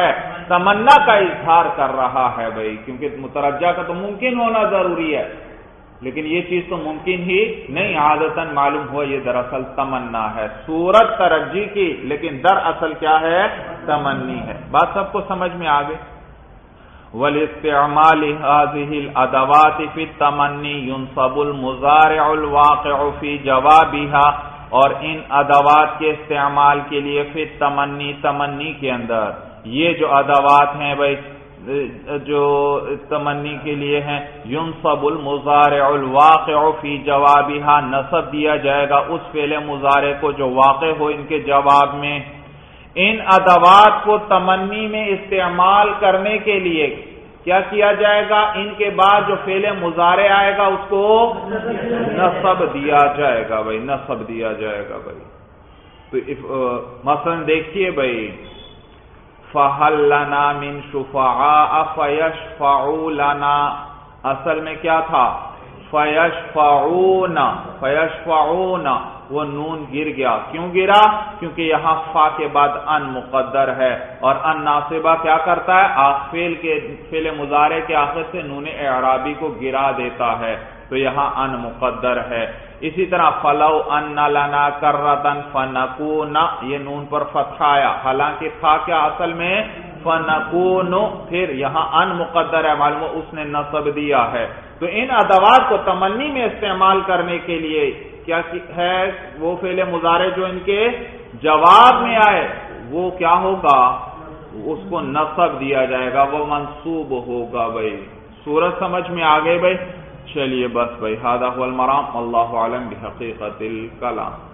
تمنا کا اظہار کر رہا ہے بھائی، کیونکہ مترجہ کا تو ممکن ہونا ضروری ہے، لیکن یہ چیز تو ممکن ہی نہیں، عادتاً معلوم ہوا یہ دراصل تمنا ہے، صورت ترجی کی لیکن در اصل کیا ہے؟ تمنی ہے۔ بات سب کو سمجھ میں آ گئی؟ وَلِاسْتِعْمَالِ هَذِهِ الْأَدَوَاتِ فِي التَّمَنِّي يُنْصَبُ الْمُضَارِعُ الْوَاقِعُ فِي جَوَابِهَا، اور ان ادوات کے استعمال کے لیے فی تمنی، تمنی کے اندر یہ جو ادوات ہیں بھائی جو تمنی کے لیے ہیں، يُنْصَبُ الْمُضَارِعُ الْوَاقِعُ فِي جَوَابِهَا، نصب دیا جائے گا اس فعل مضارع کو جو واقع ہو ان کے جواب میں۔ ان ادوات کو تمنی میں استعمال کرنے کے لیے کیا کیا جائے گا؟ ان کے بعد جو فعل مضارع آئے گا اس کو نصب دیا جائے گا بھائی، نصب دیا جائے گا بھائی۔ تو مثلا دیکھیے بھائی، فَهَلْ لَنَا مِن شُفَعَاءَ فَيَشْفَعُوا لَنَا، اصل میں کیا تھا؟ فَيَشْفَعُونَ، فَيَشْفَعُونَ، وہ نون گر گیا، کیوں گرا؟ کیونکہ یہاں فا کے بعد ان مقدر ہے، اور ان ناصبہ کیا کرتا ہے؟ فعل کے فعل مضارع کے آخر سے نون اعرابی کو گرا دیتا ہے، تو یہاں ان مقدر ہے۔ اسی طرح فَلَوْ أَنَّ لَنَا كَرَّةً فَنَكُونَ، یہ نون پر فتح آیا، حالانکہ تھا کیا اصل میں؟ فَنَكُونُ، پھر یہاں ان مقدر ہے، معلوم اس نے نصب دیا ہے۔ تو ان ادوات کو تمنی میں استعمال کرنے کے لیے کیا ہے؟ وہ فعل مضارع جو ان کے جواب میں آئے وہ کیا ہوگا؟ اس کو نصب دیا جائے گا، وہ منصوب ہوگا بھائی۔ صورت سمجھ میں آ گئی بھائی؟ چلیے بس بھائی، ھذا ھو المرام، اللہ اعلم بحقیقت الکلام۔